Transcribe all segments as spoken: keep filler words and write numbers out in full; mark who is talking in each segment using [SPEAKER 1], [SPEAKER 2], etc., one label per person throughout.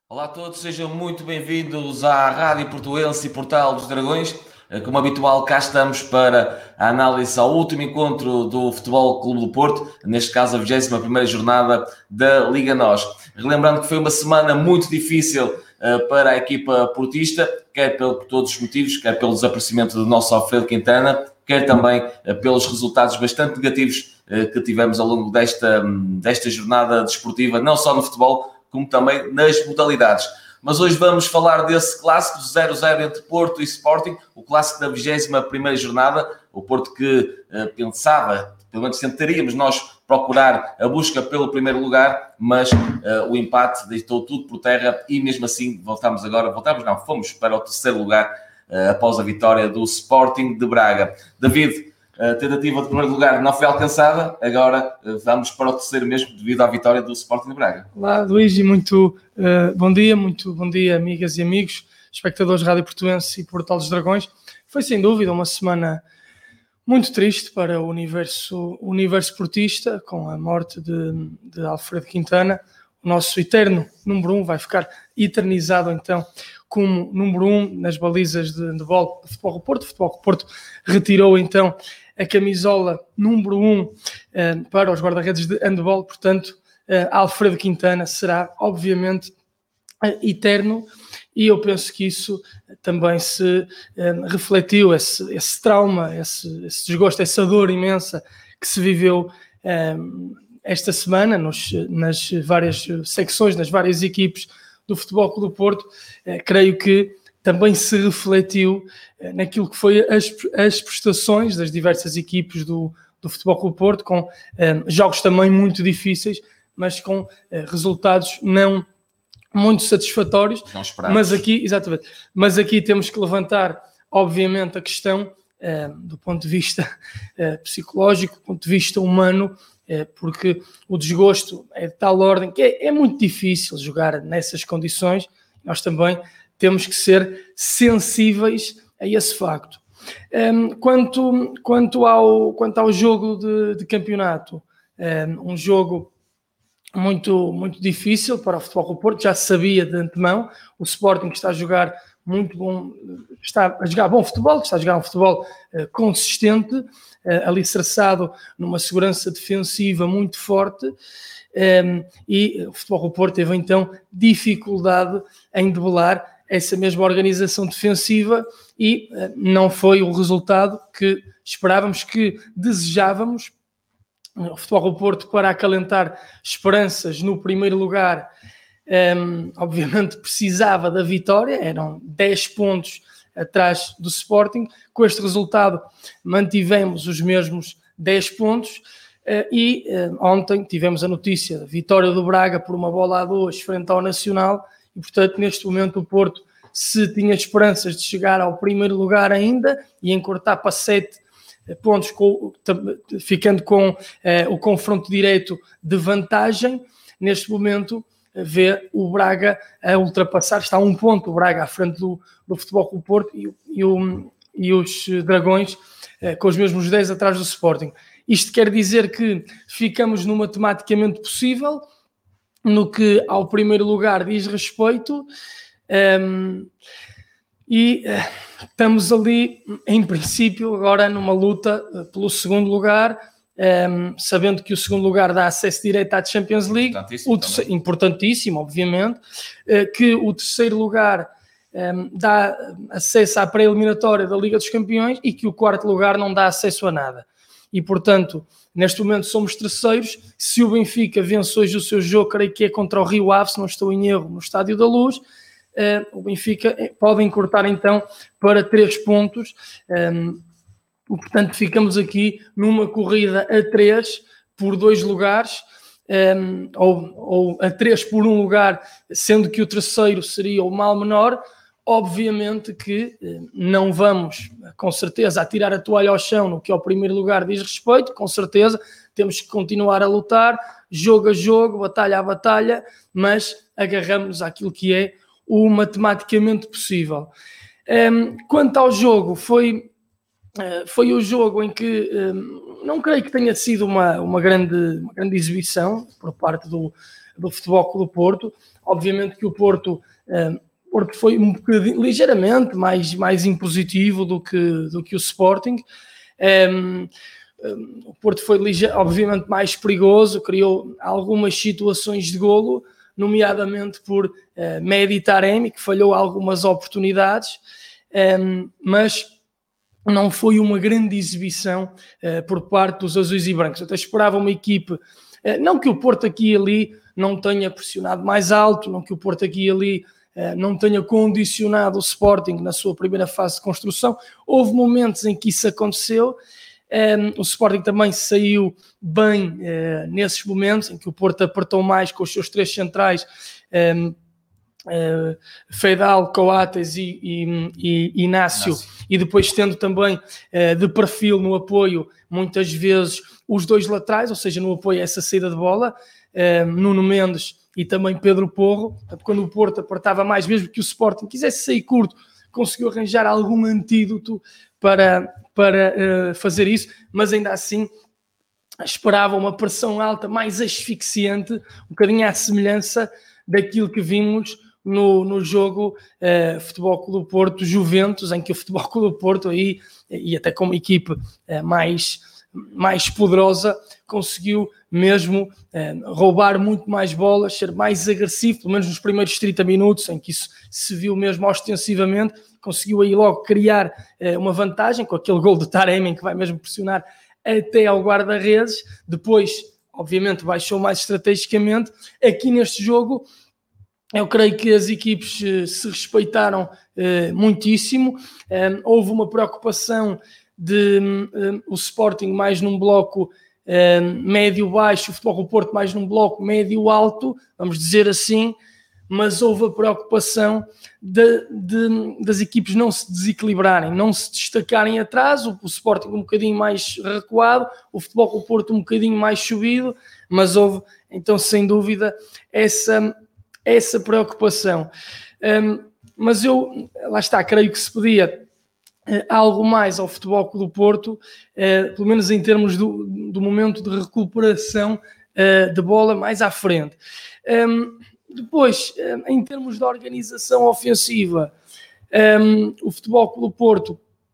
[SPEAKER 1] Olá a todos, sejam muito bem-vindos à Rádio Portuense e Portal dos Dragões. Como habitual, cá estamos para a análise ao último encontro do Futebol Clube do Porto, neste caso a vigésima primeira jornada da Liga Nós. Relembrando que foi uma semana muito difícil uh, para a equipa portista, quer por todos os motivos, quer pelo desaparecimento do nosso Alfredo Quintana, quer também uh, pelos resultados bastante negativos uh, que tivemos ao longo desta, um, desta jornada desportiva, não só no futebol, como também nas modalidades. Mas hoje vamos falar desse clássico zero a zero entre Porto e Sporting, o clássico da vigésima primeira jornada, o Porto que uh, pensava, pelo menos tentaríamos nós procurar a busca pelo primeiro lugar, mas uh, o empate deitou tudo por terra e mesmo assim voltamos agora, voltamos não, fomos para o terceiro lugar uh, após a vitória do Sporting de Braga. David, a tentativa de primeiro lugar não foi alcançada, agora uh, vamos para o terceiro mesmo devido à vitória do Sporting de Braga.
[SPEAKER 2] Olá Luís, muito uh, bom dia, muito bom dia amigas e amigos, espectadores de Rádio Portuense e Portal dos Dragões. Foi sem dúvida uma semana muito triste para o universo, o universo portista, com a morte de, de Alfredo Quintana. O nosso eterno número um vai ficar eternizado então como número um nas balizas de, de bola do Futebol do Porto. O Futebol do Porto retirou então a camisola número um uh, para os guarda-redes de handball, portanto, uh, Alfredo Quintana será, obviamente, uh, eterno, e eu penso que isso também se uh, refletiu, esse, esse trauma, esse, esse desgosto, essa dor imensa que se viveu uh, esta semana nos, nas várias secções, nas várias equipes do Futebol Clube do Porto. Uh, creio que também se refletiu naquilo que foi as, as prestações das diversas equipes do, do Futebol Clube do Porto, com um, jogos também muito difíceis, mas com uh, resultados não muito satisfatórios.
[SPEAKER 1] Não esperados.
[SPEAKER 2] Mas aqui, exatamente, mas aqui temos que levantar, obviamente, a questão uh, do ponto de vista uh, psicológico, do ponto de vista humano, uh, porque o desgosto é de tal ordem que é, é muito difícil jogar nessas condições. Nós também temos que ser sensíveis a esse facto. Um, quanto, quanto, ao, quanto ao jogo de, de campeonato, um, um jogo muito, muito difícil para o Futebol do Porto, já se sabia de antemão. O Sporting está a jogar muito bom, está a jogar bom futebol, está a jogar um futebol uh, consistente, uh, alicerçado numa segurança defensiva muito forte. Um, e o Futebol do Porto teve então dificuldade em debelar essa mesma organização defensiva e uh, não foi o resultado que esperávamos, que desejávamos. O Futebol do Porto, para acalentar esperanças no primeiro lugar, um, obviamente precisava da vitória, eram dez pontos atrás do Sporting. Com este resultado mantivemos os mesmos dez pontos uh, e uh, ontem tivemos a notícia da vitória do Braga por uma bola a dois frente ao Nacional. E, portanto, neste momento o Porto, se tinha esperanças de chegar ao primeiro lugar ainda e encurtar para sete pontos, com, ficando com eh, o confronto direto de vantagem, neste momento vê o Braga a ultrapassar, está a um ponto o Braga à frente do, do Futebol Clube do Porto e, e, o, e os Dragões eh, com os mesmos dez atrás do Sporting. Isto quer dizer que ficamos no matematicamente possível. No que ao primeiro lugar diz respeito, um, e uh, estamos ali, em princípio, agora numa luta uh, pelo segundo lugar, um, sabendo que o segundo lugar dá acesso direto à Champions League,
[SPEAKER 1] Importantíssimo,
[SPEAKER 2] o terceiro, importantíssimo, obviamente, uh, que o terceiro lugar um, dá acesso à pré-eliminatória da Liga dos Campeões e que o quarto lugar não dá acesso a nada. E, portanto, neste momento somos terceiros. Se o Benfica vence hoje o seu jogo, creio que é contra o Rio Ave, se não estou em erro, no Estádio da Luz, uh, o Benfica pode encurtar então para três pontos. Um, portanto, ficamos aqui numa corrida a três por dois lugares, um, ou, ou a três por um lugar, sendo que o terceiro seria o mal menor. Obviamente que não vamos, com certeza, atirar a toalha ao chão no que ao primeiro lugar diz respeito, com certeza, temos que continuar a lutar, jogo a jogo, batalha a batalha, mas agarramos àquilo que é o matematicamente possível. Quanto ao jogo, foi, foi o jogo em que não creio que tenha sido uma, uma, grande, uma grande exibição por parte do, do Futebol Clube do Porto. Obviamente que o Porto, um, Porto foi um bocadinho, ligeiramente mais, mais impositivo do que, do que o Sporting. Um, um, o Porto foi lige- obviamente mais perigoso, criou algumas situações de golo, nomeadamente por uh, Mehdi Taremi, que falhou algumas oportunidades, um, mas não foi uma grande exibição uh, por parte dos azuis e brancos. Eu até esperava uma equipe, uh, não que o Porto aqui e ali não tenha pressionado mais alto, não que o Porto aqui e ali uh, não tenha condicionado o Sporting na sua primeira fase de construção. Houve momentos em que isso aconteceu. Um, o Sporting também saiu bem uh, nesses momentos em que o Porto apertou mais com os seus três centrais, um, uh, Feidal, Coates e, e, e Inácio, Inácio, e depois tendo também uh, de perfil no apoio, muitas vezes, os dois laterais, ou seja, no apoio a essa saída de bola, uh, Nuno Mendes e também Pedro Porro. Portanto, quando o Porto apertava mais, mesmo que o Sporting quisesse sair curto, conseguiu arranjar algum antídoto para, para uh, fazer isso, mas ainda assim esperava uma pressão alta, mais asfixiante, um bocadinho à semelhança daquilo que vimos no, no jogo uh, Futebol Clube do Porto Juventus, em que o Futebol Clube do Porto, aí, e até como equipe uh, mais, mais poderosa, conseguiu mesmo uh, roubar muito mais bolas, ser mais agressivo, pelo menos nos primeiros trinta minutos, em que isso se viu mesmo ostensivamente. Conseguiu aí logo criar uh, uma vantagem com aquele gol de Taremi, que vai mesmo pressionar até ao guarda-redes. Depois, obviamente, baixou mais estrategicamente. Aqui neste jogo, eu creio que as equipes uh, se respeitaram uh, muitíssimo. Um, houve uma preocupação de um, o Sporting mais num bloco um, médio-baixo, o Futebol Clube do Porto mais num bloco médio-alto, vamos dizer assim, mas houve a preocupação de, de, das equipes não se desequilibrarem, não se destacarem atrás, o, o Sporting um bocadinho mais recuado, o Futebol Clube do Porto um bocadinho mais subido, mas houve, então, sem dúvida, essa, essa preocupação. Um, mas eu, lá está, creio que se podia uh, algo mais ao Futebol Clube do Porto, uh, pelo menos em termos do, do momento de recuperação uh, de bola mais à frente. Um, Depois, em termos de organização ofensiva, um, o Futebol Clube do Porto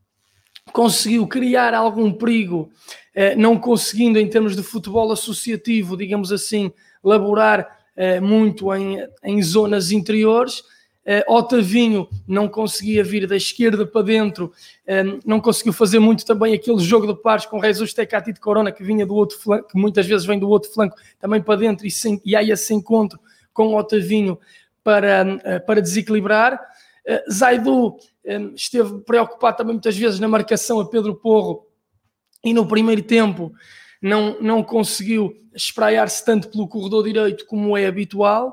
[SPEAKER 2] conseguiu criar algum perigo, uh, não conseguindo, em termos de futebol associativo, digamos assim, laborar uh, muito em, em zonas interiores. Uh, Otavinho não conseguia vir da esquerda para dentro, um, não conseguiu fazer muito também aquele jogo de pares com Jesus Tecati de Corona, que vinha do outro flanco, que muitas vezes vem do outro flanco, também para dentro, e, sem, e há esse encontro com o Otavinho para, para desequilibrar. Uh, Zaidu um, esteve preocupado também muitas vezes na marcação a Pedro Porro, e no primeiro tempo não, não conseguiu espraiar-se tanto pelo corredor direito como é habitual.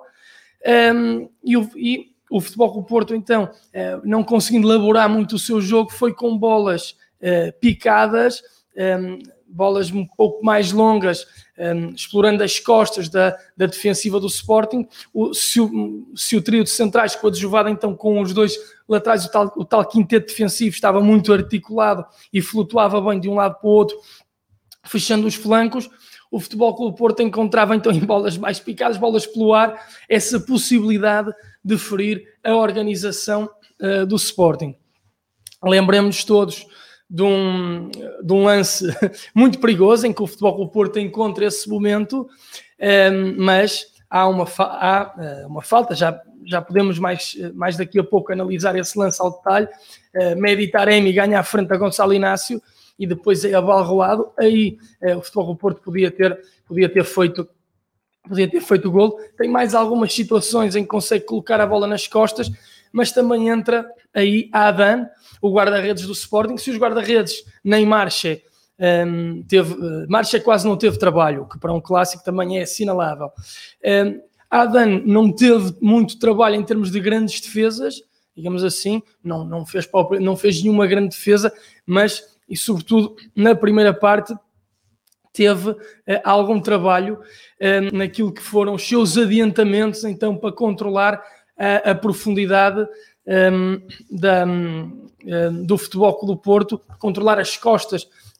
[SPEAKER 2] Um, e, o, e o Futebol Clube do Porto, então, uh, não conseguindo elaborar muito o seu jogo, foi com bolas uh, picadas, um, bolas um pouco mais longas, um, explorando as costas da, da defensiva do Sporting. O, se, o, se o trio de centrais coadjuvado então com os dois laterais, o tal, o tal quinteto defensivo estava muito articulado e flutuava bem de um lado para o outro, fechando os flancos, o Futebol Clube do Porto encontrava então em bolas mais picadas, bolas pelo ar, essa possibilidade de ferir a organização uh, do Sporting. Lembremos todos de um, de um lance muito perigoso em que o Futebol Clube do Porto encontra esse momento, um, mas há uma, fa- há, uh, uma falta, já, já podemos mais, mais daqui a pouco analisar esse lance ao detalhe. uh, Mehdi Taremi ganha à frente a Gonçalo Inácio e depois é abalroado. Aí uh, o Futebol Clube do Porto podia ter, podia ter feito podia ter feito o golo. Tem mais algumas situações em que consegue colocar a bola nas costas, mas também entra aí Adan, o guarda-redes do Sporting. Se os guarda-redes nem Marche um, teve, uh, Marche quase não teve trabalho, que para um clássico também é assinalável. Um, Adan não teve muito trabalho em termos de grandes defesas, digamos assim, não, não, fez, não fez nenhuma grande defesa, mas, e sobretudo na primeira parte, teve uh, algum trabalho uh, naquilo que foram os seus adiantamentos, então, para controlar a, a profundidade um, da, um, do Futebol Clube do Porto, controlar as costas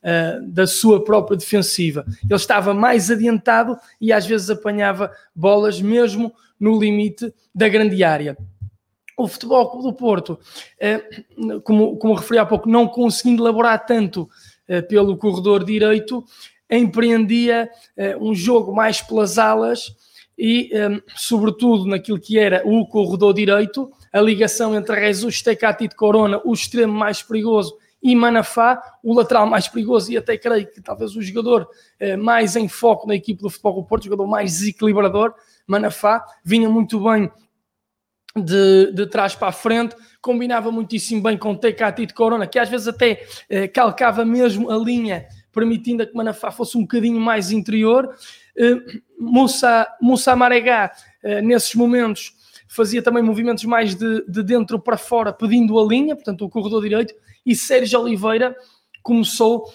[SPEAKER 2] uh, da sua própria defensiva. Ele estava mais adiantado e às vezes apanhava bolas mesmo no limite da grande área. O Futebol Clube do Porto, uh, como, como referi há pouco, não conseguindo elaborar tanto uh, pelo corredor direito, empreendia uh, um jogo mais pelas alas e, um, sobretudo, naquilo que era o corredor direito, a ligação entre Jesus, Tecatito Corona, o extremo mais perigoso, e Manafá, o lateral mais perigoso, e até creio que talvez o jogador uh, mais em foco na equipe do Futebol Clube do Porto, o jogador mais desequilibrador, Manafá, vinha muito bem de, de trás para a frente, combinava muitíssimo bem com Tecatito Corona, que às vezes até uh, calcava mesmo a linha, permitindo que Manafá fosse um bocadinho mais interior. Uh, Moussa, Moussa Marega, uh, nesses momentos, fazia também movimentos mais de, de dentro para fora, pedindo a linha, portanto o corredor direito, e Sérgio Oliveira começou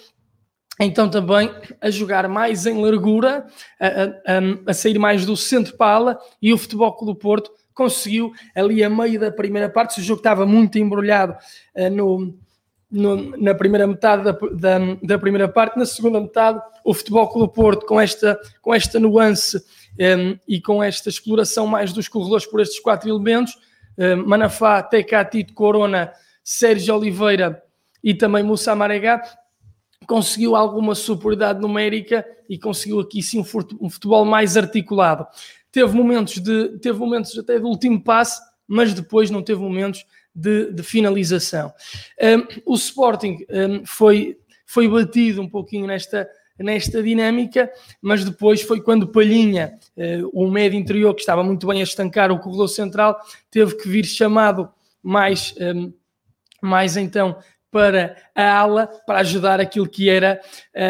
[SPEAKER 2] então também a jogar mais em largura, a, a, a sair mais do centro para a ala, e o Futebol Clube do Porto conseguiu ali a meio da primeira parte, se o jogo estava muito embrulhado uh, no... No, na primeira metade da, da, da primeira parte, na segunda metade o Futebol Clube do Porto, com esta, com esta nuance um, e com esta exploração mais dos corredores por estes quatro elementos, um, Manafá, Tecatito Corona, Sérgio Oliveira e também Moussa Marega, conseguiu alguma superioridade numérica e conseguiu aqui sim um futebol mais articulado. Teve momentos, de, teve momentos até do último passe, mas depois não teve momentos De, de finalização. Um, o Sporting um, foi, foi batido um pouquinho nesta, nesta dinâmica, mas depois foi quando Palhinha, uh, o médio interior que estava muito bem a estancar o corredor central, teve que vir chamado mais, um, mais então para a ala, para ajudar aquilo que era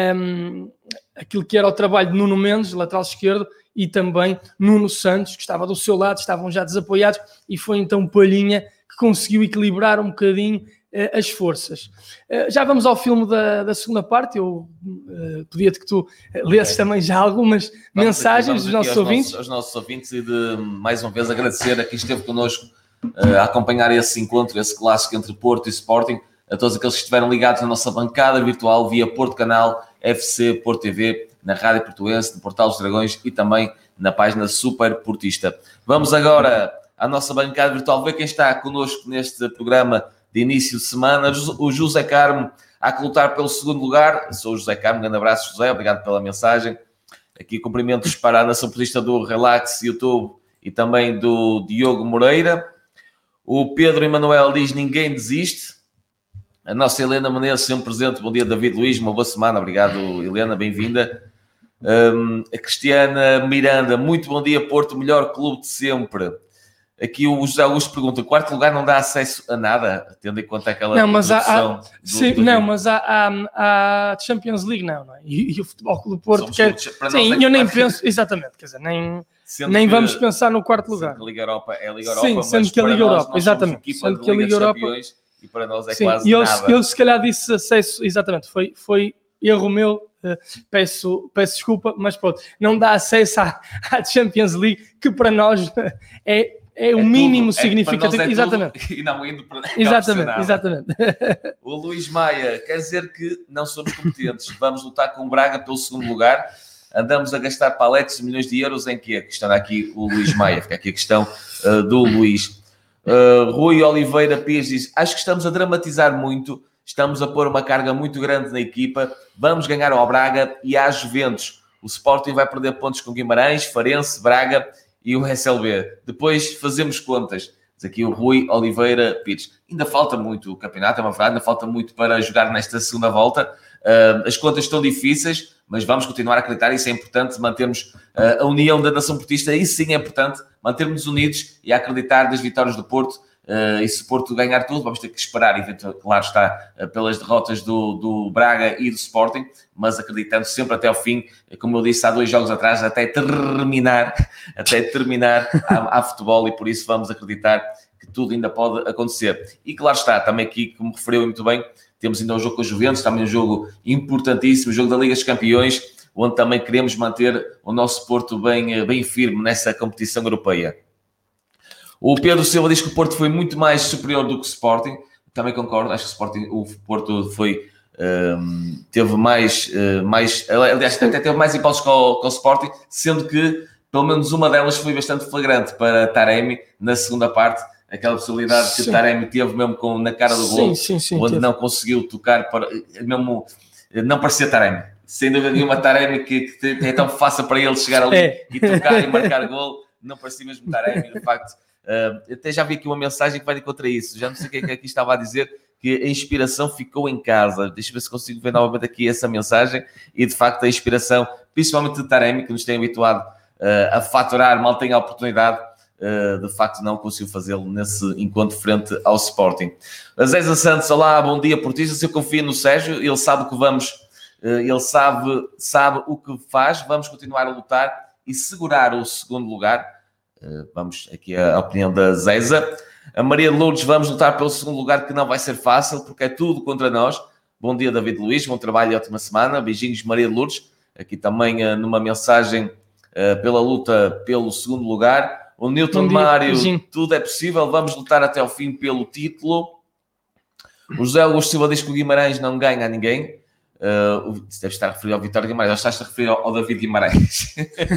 [SPEAKER 2] um, aquilo que era o trabalho de Nuno Mendes, lateral esquerdo, e também Nuno Santos, que estava do seu lado, estavam já desapoiados, e foi então Palhinha que conseguiu equilibrar um bocadinho uh, as forças. Uh, já vamos ao filme da, da segunda parte. Eu uh, pedia-te que tu lesses okay. também já algumas vamos mensagens aqui, dos nossos ouvintes.
[SPEAKER 1] Nossos, aos nossos ouvintes e de, mais uma vez, agradecer a quem esteve connosco uh, a acompanhar esse encontro, esse clássico entre Porto e Sporting, a todos aqueles que estiveram ligados na nossa bancada virtual via Porto Canal, F C Porto T V, na Rádio Portuense, no Portal dos Dragões e também na página Super Portista. Vamos agora à nossa bancada virtual, ver quem está connosco neste programa de início de semana. O José Carmo a lutar pelo segundo lugar. Sou o José Carmo, um grande abraço, José, obrigado pela mensagem. Aqui cumprimentos para a nação portista do Relax YouTube e também do Diogo Moreira. O Pedro Emanuel diz: ninguém desiste. A nossa Helena Menezes, sempre presente. Bom dia, David Luiz, uma boa semana. Obrigado, Helena, bem-vinda. Um, a Cristiana Miranda, muito bom dia, Porto, melhor clube de sempre. Aqui o José Augusto pergunta: quarto lugar não dá acesso a nada, tendo em conta aquela
[SPEAKER 2] não, mas há, há,
[SPEAKER 1] do,
[SPEAKER 2] sim,
[SPEAKER 1] do
[SPEAKER 2] não, mas há, há, há Champions League, não, não é? E, e o Futebol Clube do Porto quer...
[SPEAKER 1] Sim,
[SPEAKER 2] é eu nem penso, exatamente, quer dizer, nem, nem que, vamos pensar no quarto lugar.
[SPEAKER 1] Sendo que a Liga Europa é a Liga Europa,
[SPEAKER 2] sim,
[SPEAKER 1] mas
[SPEAKER 2] sendo que a Liga
[SPEAKER 1] nós,
[SPEAKER 2] Europa,
[SPEAKER 1] nós
[SPEAKER 2] exatamente, sendo que a Liga Europa,
[SPEAKER 1] e para nós é
[SPEAKER 2] sim,
[SPEAKER 1] quase
[SPEAKER 2] eu,
[SPEAKER 1] nada.
[SPEAKER 2] Eu se calhar disse acesso, exatamente, foi, foi erro meu, uh, peço, peço desculpa, mas pronto, não dá acesso à, à Champions League, que para nós é... É o é mínimo tudo, significativo. É, exatamente.
[SPEAKER 1] E não indo para
[SPEAKER 2] exatamente, exatamente.
[SPEAKER 1] O Luís Maia quer dizer que não somos competentes. Vamos lutar com o Braga pelo segundo lugar. Andamos a gastar paletes de milhões de euros em que a questão aqui o Luís Maia. Fica aqui a questão uh, do Luís. Uh, Rui Oliveira Pires diz: acho que estamos a dramatizar muito. Estamos a pôr uma carga muito grande na equipa. Vamos ganhar ao Braga e à Juventus. O Sporting vai perder pontos com Guimarães, Farense, Braga e o S L B. Depois fazemos contas. Diz aqui o Rui Oliveira Pires. Ainda falta muito o campeonato, é uma verdade, ainda falta muito para jogar nesta segunda volta. Uh, as contas estão difíceis, mas vamos continuar a acreditar. Isso é importante, mantermos uh, a união da nação portista. Isso sim é importante, mantermos unidos e a acreditar das vitórias do Porto. Uh, e se o Porto ganhar tudo, vamos ter que esperar, claro está, uh, pelas derrotas do, do Braga e do Sporting, mas acreditando sempre até ao fim, como eu disse há dois jogos atrás, até terminar, até terminar a, a futebol, e por isso vamos acreditar que tudo ainda pode acontecer. E claro está, também aqui, como referiu muito bem, temos ainda um jogo com a Juventus, também um jogo importantíssimo, o jogo da Liga dos Campeões, onde também queremos manter o nosso Porto bem, bem firme nessa competição europeia. O Pedro Silva diz que o Porto foi muito mais superior do que o Sporting. Também concordo, acho que o, Sporting, o Porto foi um, teve mais, uh, mais, aliás, até teve mais impulsos com o, com o Sporting, sendo que pelo menos uma delas foi bastante flagrante para Taremi na segunda parte, aquela possibilidade sim. que Taremi teve mesmo com, na cara do gol, onde teve. Não conseguiu tocar, para, mesmo não parecia Taremi. Sem dúvida nenhuma, Taremi, que, que é tão fácil para ele chegar ali é. e tocar e marcar gol, não parecia mesmo Taremi, de facto. Uh, até já vi aqui uma mensagem que vai de contra isso, já não sei o que é que aqui estava a dizer, que a inspiração ficou em casa. Deixa eu ver se consigo ver novamente aqui essa mensagem, e de facto a inspiração, principalmente de Taremi, que nos tem habituado uh, a faturar, mal tem a oportunidade, uh, de facto não conseguiu fazê-lo nesse encontro frente ao Sporting. Zé Santos, olá, bom dia portistas, eu confio no Sérgio, ele sabe que vamos, uh, ele sabe, sabe o que faz, vamos continuar a lutar e segurar o segundo lugar. Uh, vamos aqui a opinião da Zeza. A Maria Lourdes, vamos lutar pelo segundo lugar, que não vai ser fácil, porque é tudo contra nós. Bom dia, David Luís, bom trabalho e ótima semana. Beijinhos, Maria Lourdes. Aqui também uh, numa mensagem uh, pela luta pelo segundo lugar. O Newton Mário, beijinho. Tudo é possível, vamos lutar até ao fim pelo título. O José Augusto Silva diz que o Guimarães não ganha a ninguém. Uh, deve estar referido ao Vitória Guimarães, ou estás a referir ao, ao David Guimarães.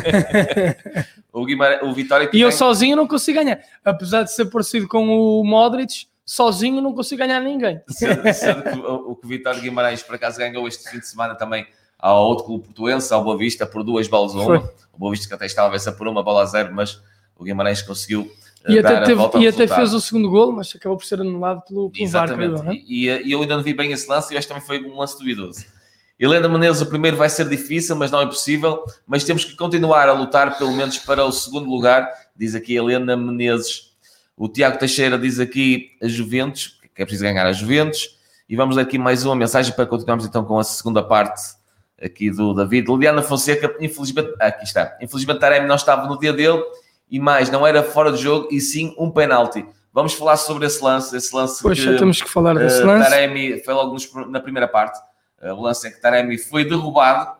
[SPEAKER 1] o, Guimarães o Vitória
[SPEAKER 2] e eu ganha... sozinho não consigo ganhar, apesar de ser parecido com o Modric, sozinho não consigo ganhar ninguém.
[SPEAKER 1] Sendo, sendo que o, o que o Vitória Guimarães por acaso ganhou este fim de semana também ao outro clube portuense, ao Boa Vista, por duas bolas a uma. O Boa Vista que até estava a vencer por uma bola a zero, mas o Guimarães conseguiu
[SPEAKER 2] e
[SPEAKER 1] dar
[SPEAKER 2] até, teve,
[SPEAKER 1] a volta
[SPEAKER 2] e
[SPEAKER 1] ao
[SPEAKER 2] até
[SPEAKER 1] resultado.
[SPEAKER 2] Fez o segundo golo, mas acabou por ser anulado pelo, pelo V A R.
[SPEAKER 1] Exatamente, né? e, e eu ainda não vi bem esse lance, e este também foi um lance duvidoso. Helena Menezes, o primeiro vai ser difícil, mas não é impossível, mas temos que continuar a lutar pelo menos para o segundo lugar, diz aqui Helena Menezes. O Tiago Teixeira diz aqui a Juventus, que é preciso ganhar a Juventus, e vamos ler aqui mais uma mensagem para continuarmos então com a segunda parte aqui do David. Liliana Fonseca, infelizmente, ah, aqui está, infelizmente Taremi não estava no dia dele, e mais, não era fora de jogo, e sim um penalti. Vamos falar sobre esse lance, esse lance
[SPEAKER 2] pois,
[SPEAKER 1] que
[SPEAKER 2] já temos que falar desse
[SPEAKER 1] uh,
[SPEAKER 2] lance.
[SPEAKER 1] Taremi foi logo nos, na primeira parte. O lance é que Taremi foi derrubado,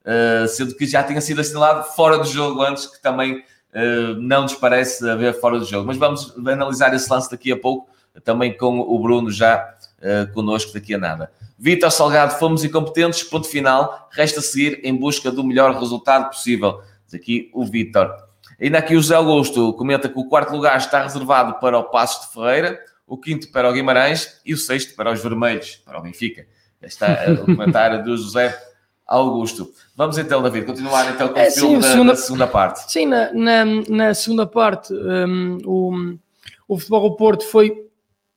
[SPEAKER 1] sendo que já tinha sido assinalado fora do jogo antes, que também não nos parece haver fora do jogo. Mas vamos analisar esse lance daqui a pouco, também com o Bruno já connosco daqui a nada. Vítor Salgado, fomos incompetentes, ponto final, resta seguir em busca do melhor resultado possível. Diz aqui o Vítor. Ainda aqui o José Augusto comenta que o quarto lugar está reservado para o Passos de Ferreira, o quinto para o Guimarães e o sexto para os Vermelhos, para o Benfica. Está o comentário do José Augusto. Vamos então, David, continuar então com é, o filme sim, da, segunda, da segunda parte.
[SPEAKER 2] Sim, na, na, na segunda parte um, o, o Futebol do Porto foi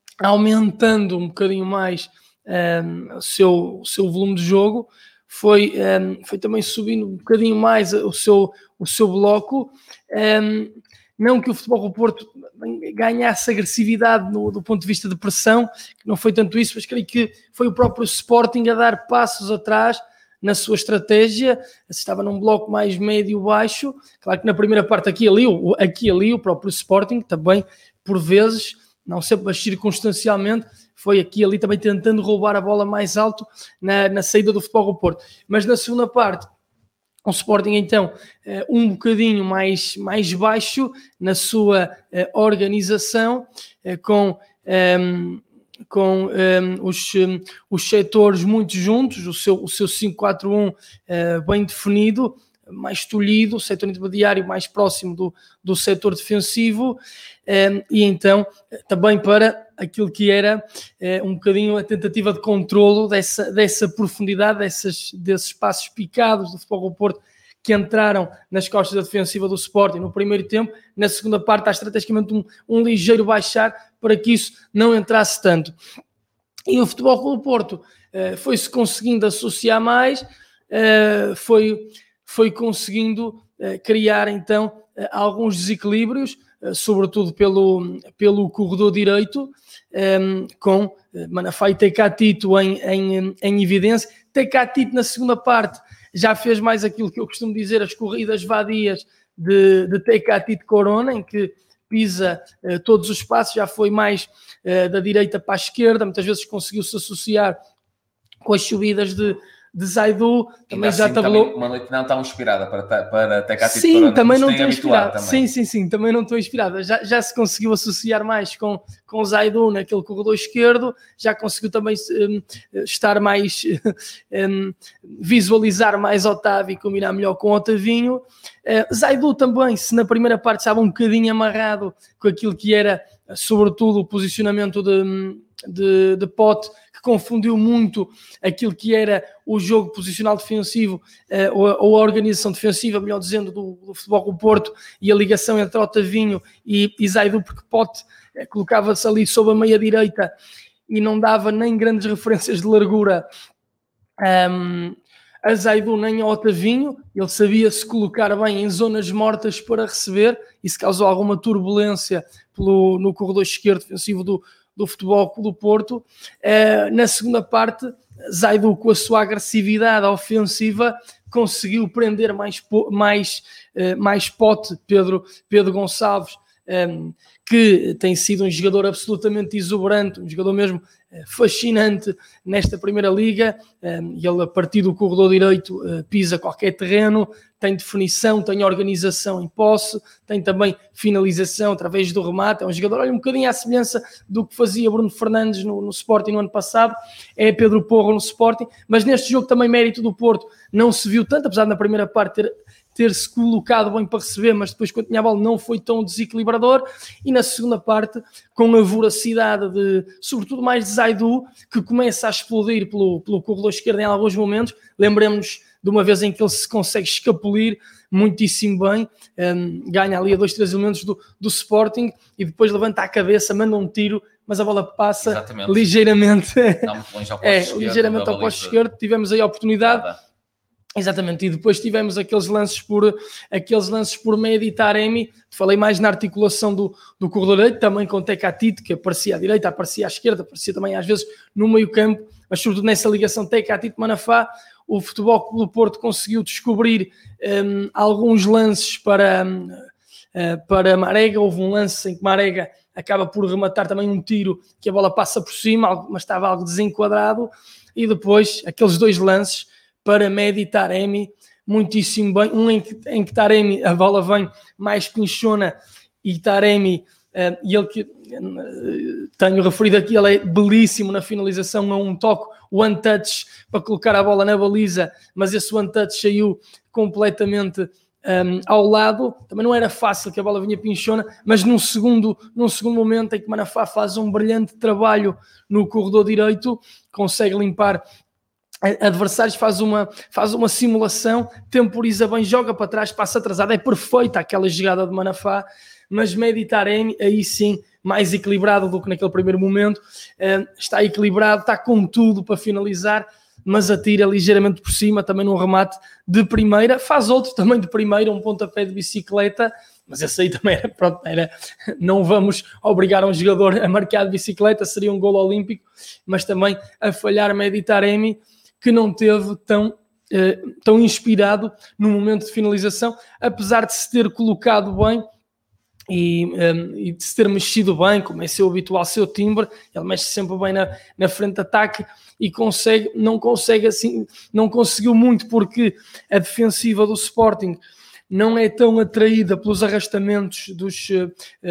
[SPEAKER 2] aumentando um bocadinho mais um, o, seu, o seu volume de jogo, foi, um, foi também subindo um bocadinho mais o seu, o seu bloco. Um, não que o Futebol do Porto ganhasse agressividade no, do ponto de vista de pressão, que não foi tanto isso, mas creio que foi o próprio Sporting a dar passos atrás na sua estratégia. Estava num bloco mais médio-baixo. Claro que na primeira parte aqui e ali, aqui ali o próprio Sporting também, por vezes, não sempre, mas circunstancialmente, foi aqui e ali também tentando roubar a bola mais alto na, na saída do Futebol do Porto. Mas na segunda parte, o Sporting, então, um bocadinho mais, mais baixo na sua uh, organização, uh, com, um, com um, os, um, os setores muito juntos, o seu, o seu cinco quatro um uh, bem definido, mais tolhido, o setor intermediário mais próximo do, do setor defensivo, um, e então também para aquilo que era uh, um bocadinho a tentativa de controlo dessa, dessa profundidade, dessas, desses passos picados do Futebol do Porto que entraram nas costas da defensiva do Sporting no primeiro tempo. Na segunda parte há estrategicamente um, um ligeiro baixar para que isso não entrasse tanto. E o Futebol do Porto uh, foi-se conseguindo associar mais, uh, foi, foi conseguindo uh, criar então uh, alguns desequilíbrios, uh, sobretudo pelo, pelo corredor direito, um, com uh, Manafá e Tecatito em, em, em evidência. Tecatito na segunda parte já fez mais aquilo que eu costumo dizer, as corridas vadias de, de Tecatito Corona, em que pisa uh, todos os espaços, já foi mais uh, da direita para a esquerda, muitas vezes conseguiu-se associar com as subidas de, de Zaidu, também já
[SPEAKER 1] assim,
[SPEAKER 2] tabelou.
[SPEAKER 1] Também uma noite não tão inspirada para, para Tecatito.
[SPEAKER 2] Sim, também não estou inspirado. Sim, sim, sim, também não estou inspirado. Já, já se conseguiu associar mais com, com o Zaidu naquele corredor esquerdo, já conseguiu também um, estar mais, um, visualizar mais Otávio e combinar melhor com o Otavinho. Uh, Zaidu também, se na primeira parte estava um bocadinho amarrado com aquilo que era, sobretudo, o posicionamento de, de, de Pote, que confundiu muito aquilo que era o jogo posicional defensivo, uh, ou, a, ou a organização defensiva, melhor dizendo, do, do Futebol Clube do Porto, e a ligação entre Otavinho e, e Zaidu, porque Pote uh, colocava-se ali sob a meia-direita e não dava nem grandes referências de largura um, a Zaidu nem a Otavinho. Ele sabia se colocar bem em zonas mortas para receber, e se causou alguma turbulência pelo, no corredor esquerdo defensivo do, do Futebol Clube do Porto. Uh, na segunda parte, Zaidu, com a sua agressividade ofensiva, conseguiu prender mais, mais, uh, mais Pote, Pedro, Pedro Gonçalves, um, que tem sido um jogador absolutamente exuberante, um jogador mesmo uh, fascinante nesta Primeira Liga. Um, ele, a partir do corredor direito, uh, pisa qualquer terreno, tem definição, tem organização em posse, tem também finalização através do remate. É um jogador, olha, um bocadinho à semelhança do que fazia Bruno Fernandes no, no Sporting no ano passado, é Pedro Porro no Sporting, mas neste jogo também mérito do Porto não se viu tanto, apesar de na primeira parte ter, ter-se colocado bem para receber, mas depois quando tinha a bola não foi tão desequilibrador, e na segunda parte, com a voracidade de, sobretudo mais de Zaidu, que começa a explodir pelo, pelo corredor esquerdo em alguns momentos. Lembremos de uma vez em que ele se consegue escapulir muitíssimo bem, um, ganha ali a dois, três elementos do, do Sporting, e depois levanta a cabeça, manda um tiro, mas a bola passa Exatamente. ligeiramente, Não, muito longe ao é, esquerdo, ligeiramente ao posto esquerdo. Tivemos aí a oportunidade, Nada. Exatamente, e depois tivemos aqueles lances por, aqueles lances por meio de Taremi. Falei mais na articulação do, do corredor direito, também com Tecatito, que aparecia à direita, aparecia à esquerda, aparecia também às vezes no meio campo, mas sobretudo nessa ligação Tecatito-Manafá. O Futebol Clube do Porto conseguiu descobrir um, alguns lances para, um, uh, para Marega. Houve um lance em que Marega acaba por rematar também um tiro, que a bola passa por cima, mas estava algo desenquadrado, e depois aqueles dois lances para Mehdi Taremi, muitíssimo bem. Um em que, em que Taremi, a bola vem mais pinchona, e Taremi, uh, e ele que uh, tenho referido aqui, ele é belíssimo na finalização, a um toque, one touch, para colocar a bola na baliza, mas esse one touch saiu completamente um, ao lado. Também não era fácil, que a bola vinha pinchona, mas num segundo, num segundo momento em que Manafá faz um brilhante trabalho no corredor direito, consegue limpar adversários, faz uma, faz uma simulação, temporiza bem, joga para trás, passa atrasado. É perfeita aquela jogada de Manafá, mas Mehdi Taremi, aí sim, mais equilibrado do que naquele primeiro momento, uh, está equilibrado, está com tudo para finalizar, mas atira ligeiramente por cima, também num remate de primeira, faz outro também de primeira, um pontapé de bicicleta, mas esse aí também era, pronto, era, não vamos obrigar um jogador a marcar de bicicleta, seria um golo olímpico, mas também a falhar Mehdi Taremi, que não teve tão, uh, tão inspirado no momento de finalização, apesar de se ter colocado bem e, um, e de se ter mexido bem, como é seu habitual, seu timbre. Ele mexe sempre bem na, na frente de ataque e consegue, não consegue assim, não conseguiu muito, porque a defensiva do Sporting não é tão atraída pelos arrastamentos dos, uh,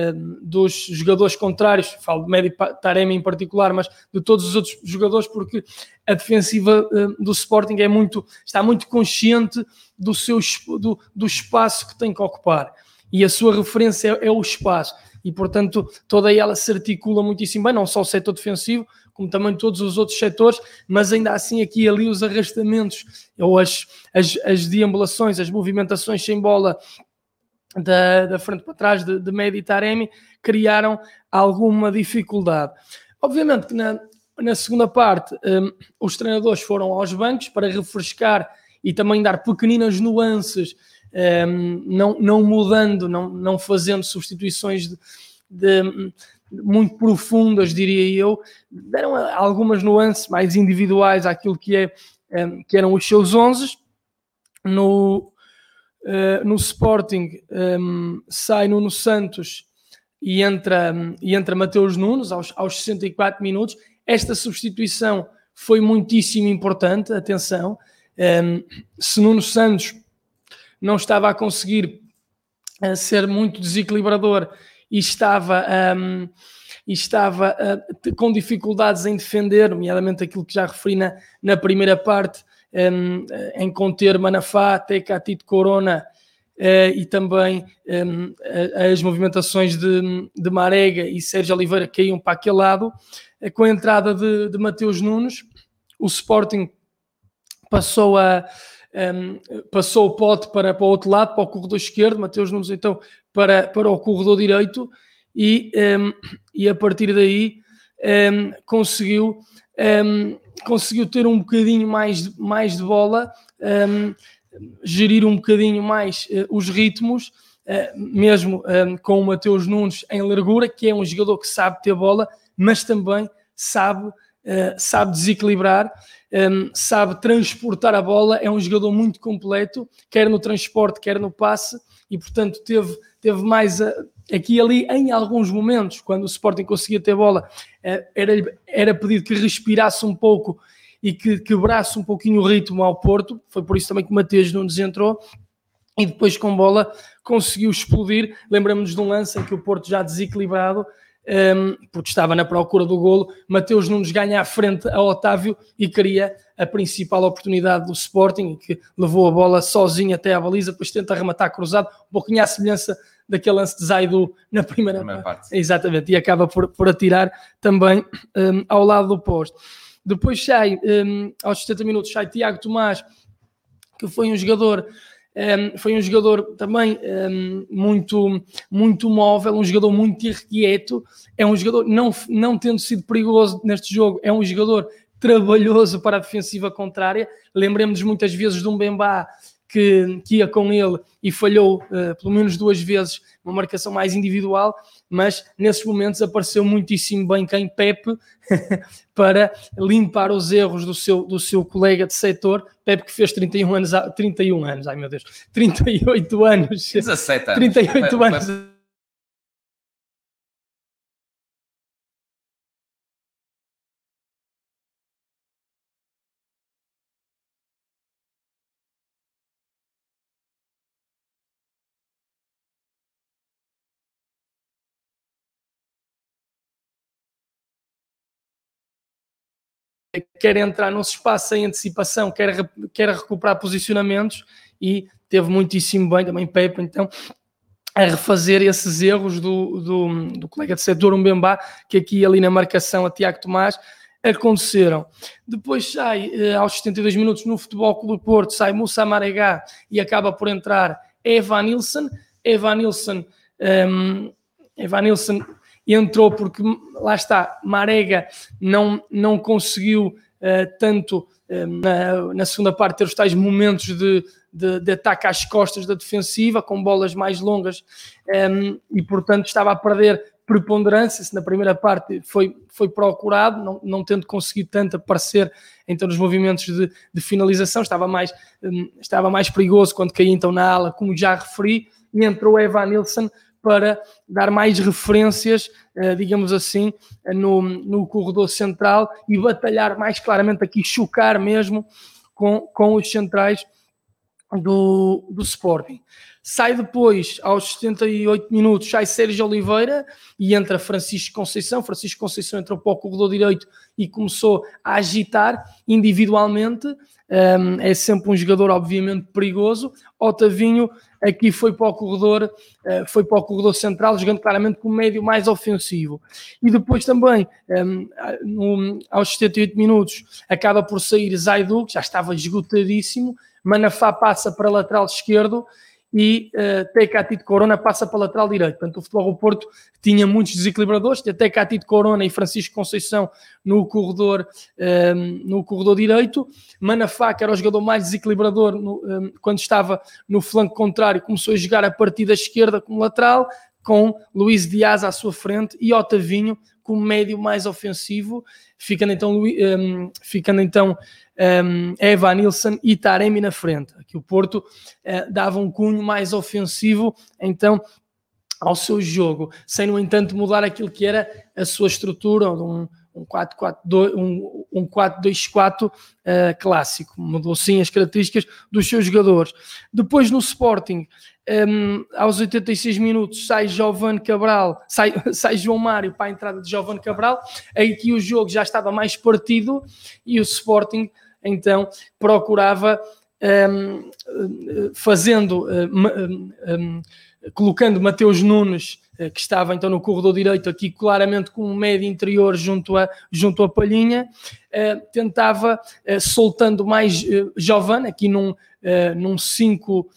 [SPEAKER 2] dos jogadores contrários. Falo de Mehdi Taremi em particular, mas de todos os outros jogadores, porque a defensiva uh, do Sporting é muito, está muito consciente do, seu, do, do espaço que tem que ocupar, e a sua referência é, é o espaço, e portanto toda ela se articula muitíssimo bem, não só o setor defensivo, como também todos os outros setores, mas ainda assim aqui e ali os arrastamentos, ou as, as, as deambulações, as movimentações sem bola da, da frente para trás de, de Mehdi Taremi criaram alguma dificuldade. Obviamente que na, na segunda parte um, os treinadores foram aos bancos para refrescar e também dar pequeninas nuances, um, não, não mudando, não, não fazendo substituições de, de muito profundas, diria eu. Deram algumas nuances mais individuais àquilo que, é, um, que eram os seus onze. No, uh, no Sporting um, sai Nuno Santos e entra, um, e entra Mateus Nunes aos, aos sessenta e quatro minutos. Esta substituição foi muitíssimo importante, atenção, Um, se Nuno Santos não estava a conseguir uh, ser muito desequilibrador e estava, um, e estava uh, com dificuldades em defender, nomeadamente aquilo que já referi na, na primeira parte, um, em conter Manafá, Teca, Tito Corona, Uh, e também um, as movimentações de, de Marega e Sérgio Oliveira caíam para aquele lado. Uh, com a entrada de, de Mateus Nunes, o Sporting passou, a, um, passou o pote para, para o outro lado, para o corredor esquerdo, Mateus Nunes então para, para o corredor direito, e, um, e a partir daí um, conseguiu, um, conseguiu ter um bocadinho mais, mais de bola, um, gerir um bocadinho mais uh, os ritmos, uh, mesmo um, com o Mateus Nunes em largura, que é um jogador que sabe ter bola, mas também sabe, uh, sabe desequilibrar, um, sabe transportar a bola, é um jogador muito completo, quer no transporte, quer no passe, e portanto teve, teve mais uh, aqui e ali em alguns momentos, quando o Sporting conseguia ter bola, uh, era, era pedido que respirasse um pouco e que quebrasse um pouquinho o ritmo ao Porto. Foi por isso também que o Mateus Nunes entrou e depois com bola conseguiu explodir. Lembramos-nos de um lance em que o Porto já desequilibrado, um, porque estava na procura do golo, Mateus Nunes ganha à frente a Otávio e cria a principal oportunidade do Sporting, que levou a bola sozinho até à baliza, depois tenta rematar cruzado, um pouquinho à semelhança daquele lance de Zaidu na primeira, primeira parte. parte. Exatamente, e acaba por, por atirar também um, ao lado do posto. Depois sai, um, aos setenta minutos, sai Tiago Tomás, que foi um jogador, um, foi um jogador também um, muito, muito móvel, um jogador muito irrequieto, é um jogador, não, não tendo sido perigoso neste jogo, é um jogador trabalhoso para a defensiva contrária. Lembremos-nos muitas vezes de um Bembá que, que ia com ele e falhou uh, pelo menos duas vezes uma marcação mais individual, mas nesses momentos apareceu muitíssimo bem quem Pepe para limpar os erros do seu, do seu colega de setor. Pepe que fez trinta e um anos, trinta e um anos, ai meu Deus, trinta e oito anos,
[SPEAKER 1] dezassete anos,
[SPEAKER 2] trinta e oito anos. Quer entrar num espaço sem antecipação, quer, quer recuperar posicionamentos, e teve muitíssimo bem também Pepe, então, a refazer esses erros do, do, do colega de setor, um Bembá, que aqui ali na marcação a Tiago Tomás aconteceram. Depois sai, aos setenta e dois minutos, no Futebol Clube do Porto, sai Moussa Marega e acaba por entrar Evanilson. Evanilson, um, Evanilson entrou porque, lá está, Marega não, não conseguiu uh, tanto uh, na, na segunda parte ter os tais momentos de, de, de ataque às costas da defensiva, com bolas mais longas, um, e portanto estava a perder preponderância. Se na primeira parte foi, foi procurado, não, não tendo conseguido tanto aparecer então nos movimentos de, de finalização, estava mais, um, estava mais perigoso quando caía então na ala, como já referi, e entrou Evanilson para dar mais referências, digamos assim, no, no corredor central e batalhar mais claramente aqui, chocar mesmo com, com os centrais do, do Sporting. Sai depois, aos setenta e oito minutos, sai Sérgio Oliveira e entra Francisco Conceição. Francisco Conceição entrou para o corredor direito e começou a agitar individualmente. Um, é sempre um jogador obviamente perigoso. Otavinho aqui foi para o corredor, uh, foi para o corredor central, jogando claramente como médio mais ofensivo. E depois também, um, no, aos setenta e oito minutos, acaba por sair Zaidu, que já estava esgotadíssimo. Manafá passa para lateral esquerdo e uh, Teca Tito Corona passa para lateral direito. Portanto, o Futebol do Porto tinha muitos desequilibradores, tinha Teca Tito Corona e Francisco Conceição no corredor, um, no corredor direito. Manafá, que era o jogador mais desequilibrador no, um, quando estava no flanco contrário, começou a jogar a partir da esquerda como lateral, com Luís Dias à sua frente e Otavinho como médio mais ofensivo, ficando então, um, ficando então um, Evanilson e Taremi na frente. Aqui o Porto uh, dava um cunho mais ofensivo então ao seu jogo, sem no entanto mudar aquilo que era a sua estrutura, um, um quatro dois quatro uh, clássico, mudou sim as características dos seus jogadores. Depois no Sporting, um, aos oitenta e seis minutos sai Giovane Cabral, sai, sai João Mário para a entrada de Giovane Cabral, aí que o jogo já estava mais partido e o Sporting então procurava um, fazendo um, um, colocando Mateus Nunes, que estava então no corredor direito, aqui claramente com um médio interior junto a, junto a Palhinha, eh, tentava, eh, soltando mais eh, Giovane, aqui num, eh, num cinco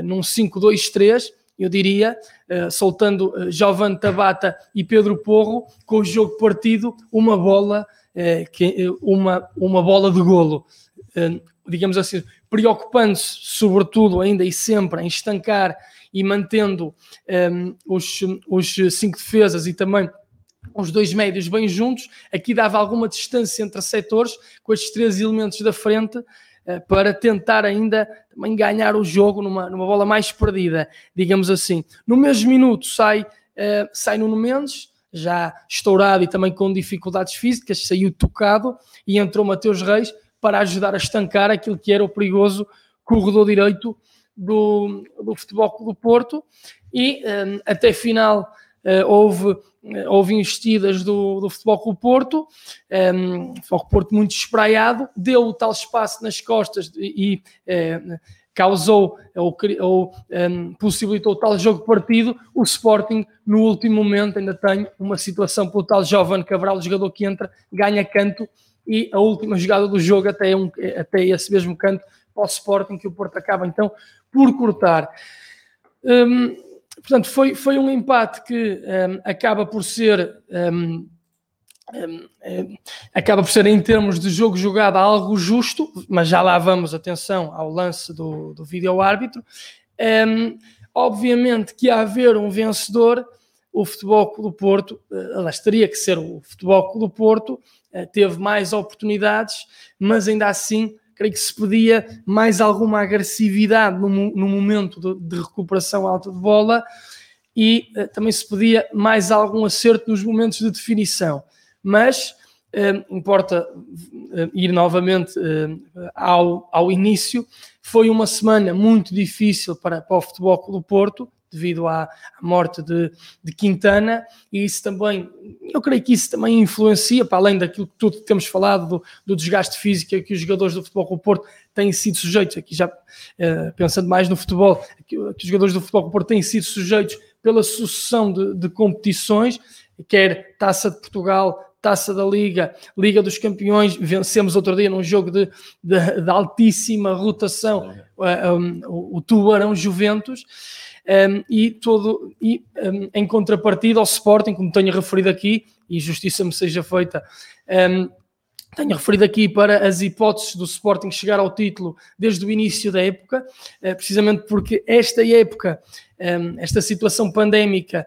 [SPEAKER 2] dois três, eu diria, eh, soltando eh, Giovane, Tabata e Pedro Porro, com o jogo partido, uma bola, eh, que, uma, uma bola de golo, eh, digamos assim, preocupando-se sobretudo ainda e sempre em estancar e mantendo um, os, os cinco defesas e também os dois médios bem juntos. Aqui dava alguma distância entre setores com estes três elementos da frente uh, para tentar ainda também ganhar o jogo numa, numa bola mais perdida, digamos assim. No mesmo minuto sai, uh, sai Nuno Mendes, já estourado e também com dificuldades físicas, saiu tocado e entrou Mateus Reis para ajudar a estancar aquilo que era o perigoso corredor direito do, do Futebol Clube do Porto, e um, até final uh, houve, uh, houve investidas do, do Futebol Clube do Porto, um, o Futebol Clube do Porto muito espraiado, deu o tal espaço nas costas e uh, causou ou, ou um, possibilitou o tal jogo partido. O Sporting no último momento ainda tem uma situação pelo tal Giovane Cabral, o jogador que entra, ganha canto, e a última jogada do jogo até, um, até esse mesmo canto para o Sporting, que o Porto acaba então por cortar. Um, portanto, foi, foi um empate que um, acaba por ser um, um, um, acaba por ser em termos de jogo jogado algo justo, mas já lá vamos, atenção ao lance do, do vídeo-árbitro. Um, obviamente que a haver um vencedor, o Futebol Clube do Porto, aliás, teria que ser o Futebol Clube do Porto, teve mais oportunidades, mas ainda assim creio que se pedia mais alguma agressividade no, no momento de, de recuperação alta de bola, e uh, também se pedia mais algum acerto nos momentos de definição. Mas uh, importa uh, ir novamente uh, ao, ao início. Foi uma semana muito difícil para, para o Futebol Clube do Porto, devido à, à morte de, de Quintana, e isso também, eu creio que isso também influencia, para além daquilo que tudo que temos falado, do, do desgaste físico que os jogadores do Futebol Clube do Porto têm sido sujeitos, aqui já uh, pensando mais no futebol, que, que os jogadores do Futebol Clube do Porto têm sido sujeitos pela sucessão de, de competições, quer Taça de Portugal, Taça da Liga, Liga dos Campeões. Vencemos outro dia num jogo de, de, de altíssima rotação uh, um, o, o Tubarão Juventus. Um, e, todo, e um, em contrapartida ao Sporting, como tenho referido aqui, e justiça me seja feita, um, tenho referido aqui para as hipóteses do Sporting chegar ao título desde o início da época, uh, precisamente porque esta época, um, esta situação pandémica,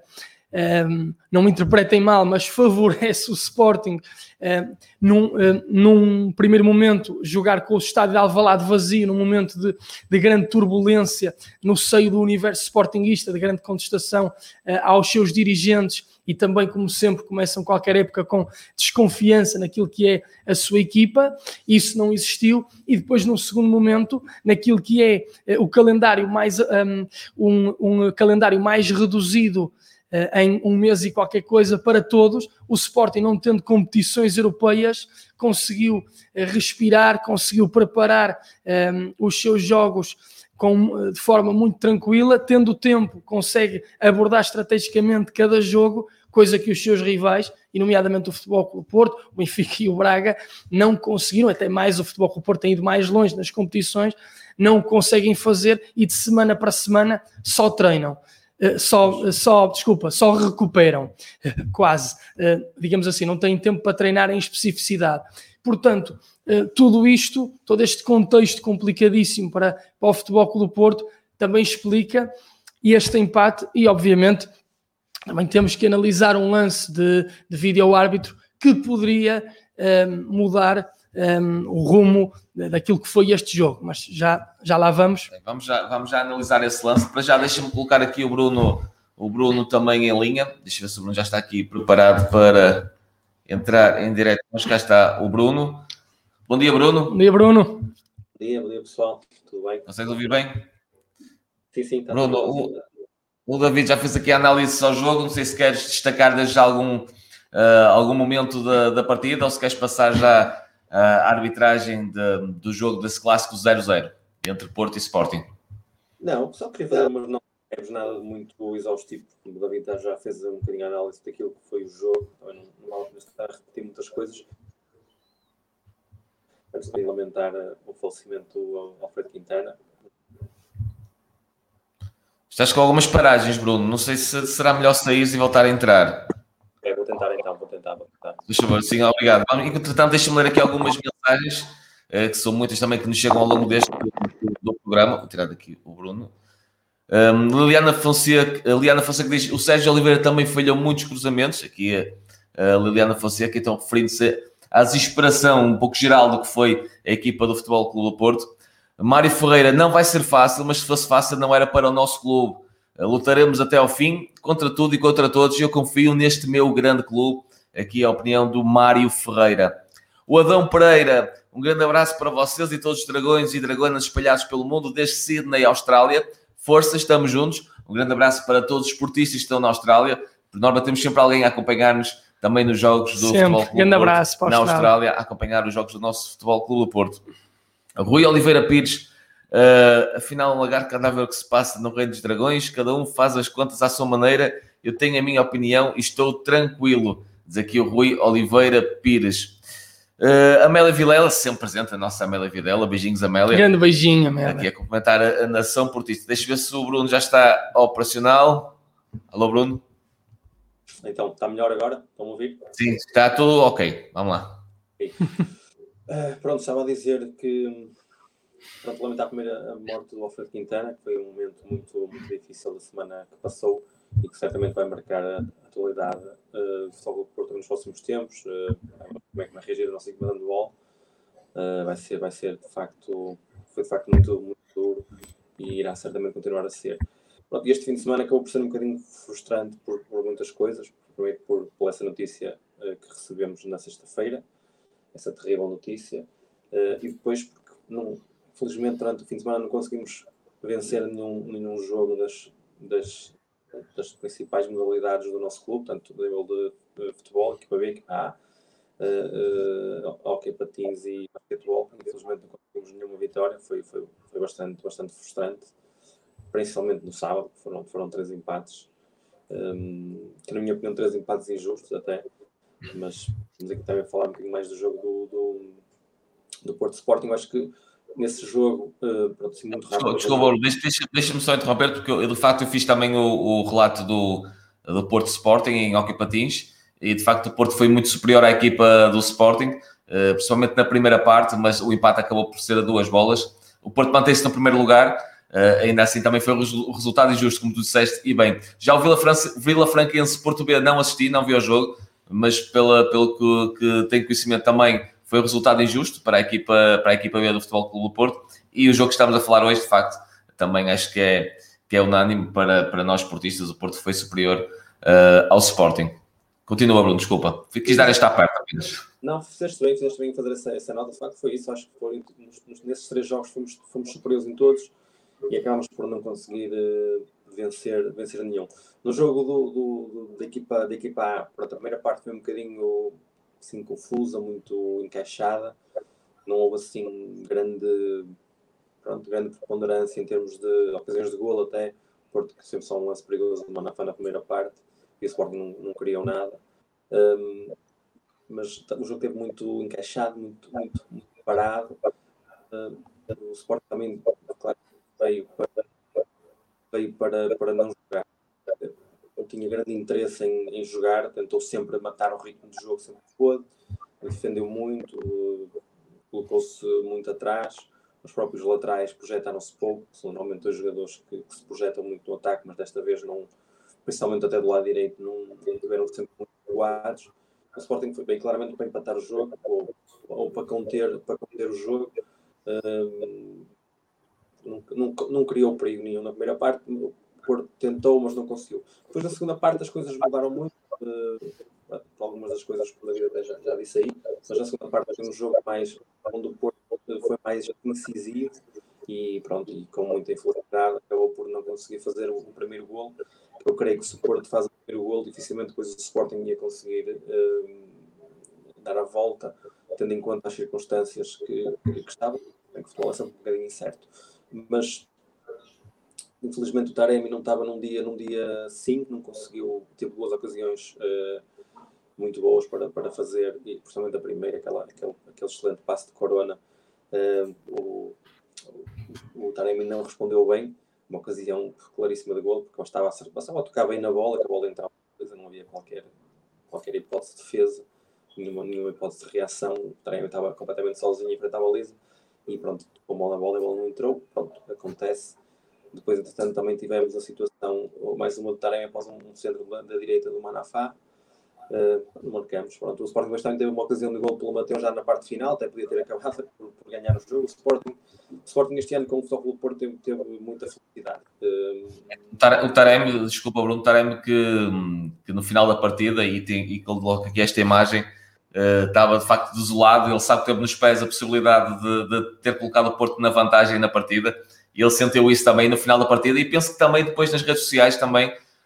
[SPEAKER 2] um, não me interpretem mal, mas favorece o Sporting um, num, um, num primeiro momento jogar com o estádio de Alvalade vazio, num momento de, de grande turbulência no seio do universo sportinguista, de grande contestação uh, aos seus dirigentes, e também, como sempre, começam qualquer época com desconfiança naquilo que é a sua equipa. Isso não existiu. E depois, num segundo momento, naquilo que é uh, o calendário mais, um, um, um calendário mais reduzido, Uh, em um mês e qualquer coisa para todos, o Sporting, não tendo competições europeias, conseguiu uh, respirar, conseguiu preparar um, os seus jogos com, de forma muito tranquila, tendo tempo, consegue abordar estrategicamente cada jogo, coisa que os seus rivais, e nomeadamente o Futebol Clube do Porto, o Benfica e o Braga, não conseguiram, até mais o Futebol Clube do Porto tem ido mais longe nas competições, não conseguem fazer, e de semana para semana só treinam. Só, só, desculpa, só recuperam, quase, digamos assim, não têm tempo para treinar em especificidade. Portanto, tudo isto, todo este contexto complicadíssimo para, para o Futebol Clube do Porto também explica este empate, e obviamente também temos que analisar um lance de, de vídeo-árbitro que poderia um, mudar um, o rumo daquilo que foi este jogo, mas já, já lá vamos.
[SPEAKER 1] Vamos já, vamos já analisar esse lance. Para já, deixa-me colocar aqui o Bruno, o Bruno também em linha. Deixa eu ver se o Bruno já está aqui preparado para entrar em direto, mas cá está o Bruno. Bom dia, Bruno.
[SPEAKER 2] Bom dia, Bruno.
[SPEAKER 3] Bom dia, bom dia, pessoal. Tudo bem?
[SPEAKER 1] Consegue ouvir bem?
[SPEAKER 3] Sim, sim, está
[SPEAKER 1] Bruno,
[SPEAKER 3] tudo bem.
[SPEAKER 1] O, o David já fez aqui a análise ao jogo. Não sei se queres destacar desde algum, uh, algum momento da, da partida ou se queres passar já uh, a arbitragem de, do jogo desse clássico zero zero entre Porto e Sporting.
[SPEAKER 3] Não, só queria fazer, mas não temos nada muito exaustivo. O David já fez um bocadinho a análise daquilo que foi o jogo. Também não, não vale estar a repetir muitas coisas. Antes de lamentar o falecimento do Alfredo Quintana.
[SPEAKER 1] Estás com algumas paragens, Bruno. Não sei se será melhor sair e voltar a entrar.
[SPEAKER 3] É, vou tentar então, vou tentar. Vou tentar.
[SPEAKER 1] Deixa eu ver, sim, obrigado. Entretanto, deixa-me ler aqui algumas mensagens, que são muitas também que nos chegam ao longo deste do, do programa. Vou tirar daqui o Bruno. Um, Liliana Fonseca, Liliana Fonseca diz: o Sérgio Oliveira também falhou muitos cruzamentos. Aqui a, a Liliana Fonseca, então referindo-se à desesperação um pouco geral do que foi a equipa do Futebol Clube do Porto. Mário Ferreira: não vai ser fácil, mas se fosse fácil não era para o nosso clube. Lutaremos até ao fim, contra tudo e contra todos. Eu confio neste meu grande clube. Aqui a opinião do Mário Ferreira. O Adão Pereira: um grande abraço para vocês e todos os dragões e dragonas espalhados pelo mundo, desde Sydney, Austrália. Força, estamos juntos. Um grande abraço para todos os esportistas que estão na Austrália. Por norma, temos sempre alguém a acompanhar-nos também nos jogos do
[SPEAKER 2] sempre.
[SPEAKER 1] Futebol Clube
[SPEAKER 2] grande
[SPEAKER 1] do Porto,
[SPEAKER 2] abraço para
[SPEAKER 1] na Austrália, a acompanhar os jogos do nosso Futebol Clube do Porto. Rui Oliveira Pires: uh, afinal, um lagarto que anda a ver o que se passa no Reino dos Dragões, cada um faz as contas à sua maneira. Eu tenho a minha opinião e estou tranquilo. Diz aqui o Rui Oliveira Pires. Uh, Amélia Vilela, sempre presente, a nossa Amélia Vilela. Beijinhos, Amélia.
[SPEAKER 2] Grande beijinho, Amélia.
[SPEAKER 1] Aqui a comentar a, a nação portista. Deixa eu ver se o Bruno já está operacional. Alô, Bruno?
[SPEAKER 3] Então, está melhor agora? Estão a ouvir?
[SPEAKER 1] Sim, está tudo ok. Vamos lá.
[SPEAKER 3] Okay. Uh, pronto, estava a dizer que... Pronto, lamentar primeiro a morte do Alfredo Quintana, que foi um momento muito, muito difícil da semana que passou e que certamente vai marcar a atualidade uh, do Futebol do Porto nos próximos tempos. Uh, como é que vai reagir a nossa equipa de handball? Uh, vai ser, vai ser de facto, foi de facto muito, muito duro e irá certamente continuar a ser. Pronto, este fim de semana acabou por ser um bocadinho frustrante por, por muitas coisas. Primeiro por, por essa notícia uh, que recebemos na sexta-feira, essa terrível notícia, uh, e depois porque não, felizmente durante o fim de semana não conseguimos vencer nenhum, nenhum jogo das, das, das principais modalidades do nosso clube, tanto do nível de, de futebol, equipa B, equipa A, uh, uh, hockey, patins e basquetebol. Infelizmente não conseguimos nenhuma vitória, foi, foi, foi bastante, bastante frustrante, principalmente no sábado, foram, foram três empates, um, que na minha opinião três empates injustos até, mas vamos aqui também falar um bocadinho mais do jogo do, do, do Porto Sporting. Eu acho que nesse jogo, uh, pronto, assim, muito rápido.
[SPEAKER 1] Desculpa, deixa-me deixa só interromper, porque eu, de facto eu fiz também o, o relato do, do Porto Sporting em hockey patins, e de facto o Porto foi muito superior à equipa do Sporting, uh, principalmente na primeira parte, mas o empate acabou por ser a duas bolas. O Porto mantém-se no primeiro lugar, uh, ainda assim também foi o resultado injusto, como tu disseste, e bem. Já o Vila, França, Vila Franquense Porto B não assisti, não vi o jogo, mas pela, pelo que, que tenho conhecimento também foi um resultado injusto para a equipa, para a equipa B do Futebol Clube do Porto, e o jogo que estamos a falar hoje, de facto, também acho que é, que é unânime para, para nós esportistas. O Porto foi superior uh, ao Sporting. Continua, Bruno, desculpa. Quis dar esta parte apenas.
[SPEAKER 3] Não, fizeste bem, fizeste bem em fazer essa, essa nota. De facto, foi isso. Acho que foi, nos, nesses três jogos fomos, fomos superiores em todos e acabámos por não conseguir uh, vencer, vencer nenhum. No jogo do, do, do, da, equipa, da equipa A, para a primeira parte foi um bocadinho assim, confusa, muito encaixada. Não houve assim grande, pronto, grande preponderância em termos de ocasiões de golo até, porque sempre só um lance perigoso de Manafá na primeira parte e o Sporting não, não criou nada. Um, mas o jogo esteve muito encaixado, muito, muito, muito parado. Um, o Sporting também, claro, veio para, veio para, para não jogar. Não tinha grande interesse em, em jogar, tentou sempre matar o ritmo do jogo, sempre que pôde, defendeu muito, colocou-se muito atrás, os próprios laterais projetaram-se pouco, são normalmente dois jogadores que, que se projetam muito no ataque, mas desta vez não, principalmente até do lado direito, não, não tiveram sempre muito adequados. O Sporting foi bem claramente para empatar o jogo, ou, ou para, conter, para conter o jogo. Um, não, não, não criou perigo nenhum na primeira parte, o Porto tentou, mas não conseguiu. Depois na segunda parte as coisas mudaram muito, uh, por algumas das coisas que o David já, já disse aí, mas na segunda parte foi um jogo mais, onde o Porto foi mais incisivo e pronto, e com muita infelicidade acabou por não conseguir fazer o, o primeiro golo. Eu creio que se o Porto faz o primeiro golo, dificilmente depois o Sporting ia conseguir uh, dar a volta, tendo em conta as circunstâncias que, que estavam, bem que o futebol é sempre um bocadinho incerto, mas infelizmente o Taremi não estava num dia, num dia cinco, não conseguiu, teve duas ocasiões uh, muito boas para, para fazer, e principalmente a primeira, aquela, aquele, aquele excelente passe de Corona, uh, o, o, o Taremi não respondeu bem, uma ocasião claríssima de golo, porque bastava, bastava a tocar bem na bola, que a bola entrava, não havia qualquer, qualquer hipótese de defesa, nenhuma, nenhuma hipótese de reação, o Taremi estava completamente sozinho em frente à baliza, e pronto, tocou mal na bola, a bola não entrou, pronto, acontece. Depois, entretanto, também tivemos a situação, mais uma do Taremi após um centro da, da direita do Manafá. Uh, marcamos. Pronto, o Sporting também teve uma ocasião de gol pelo Mateus já na parte final, até podia ter acabado por, por ganhar o jogo. O Sporting, o Sporting este ano com o Futebol Clube do Porto teve, teve muita felicidade. Uh,
[SPEAKER 1] o Taremi, desculpa Bruno, o Taremi que, que no final da partida, e, tem, e coloca aqui esta imagem, uh, estava de facto desolado. Ele sabe que teve nos pés a possibilidade de, de ter colocado o Porto na vantagem na partida, e ele sentiu isso também no final da partida, e penso que também depois nas redes sociais também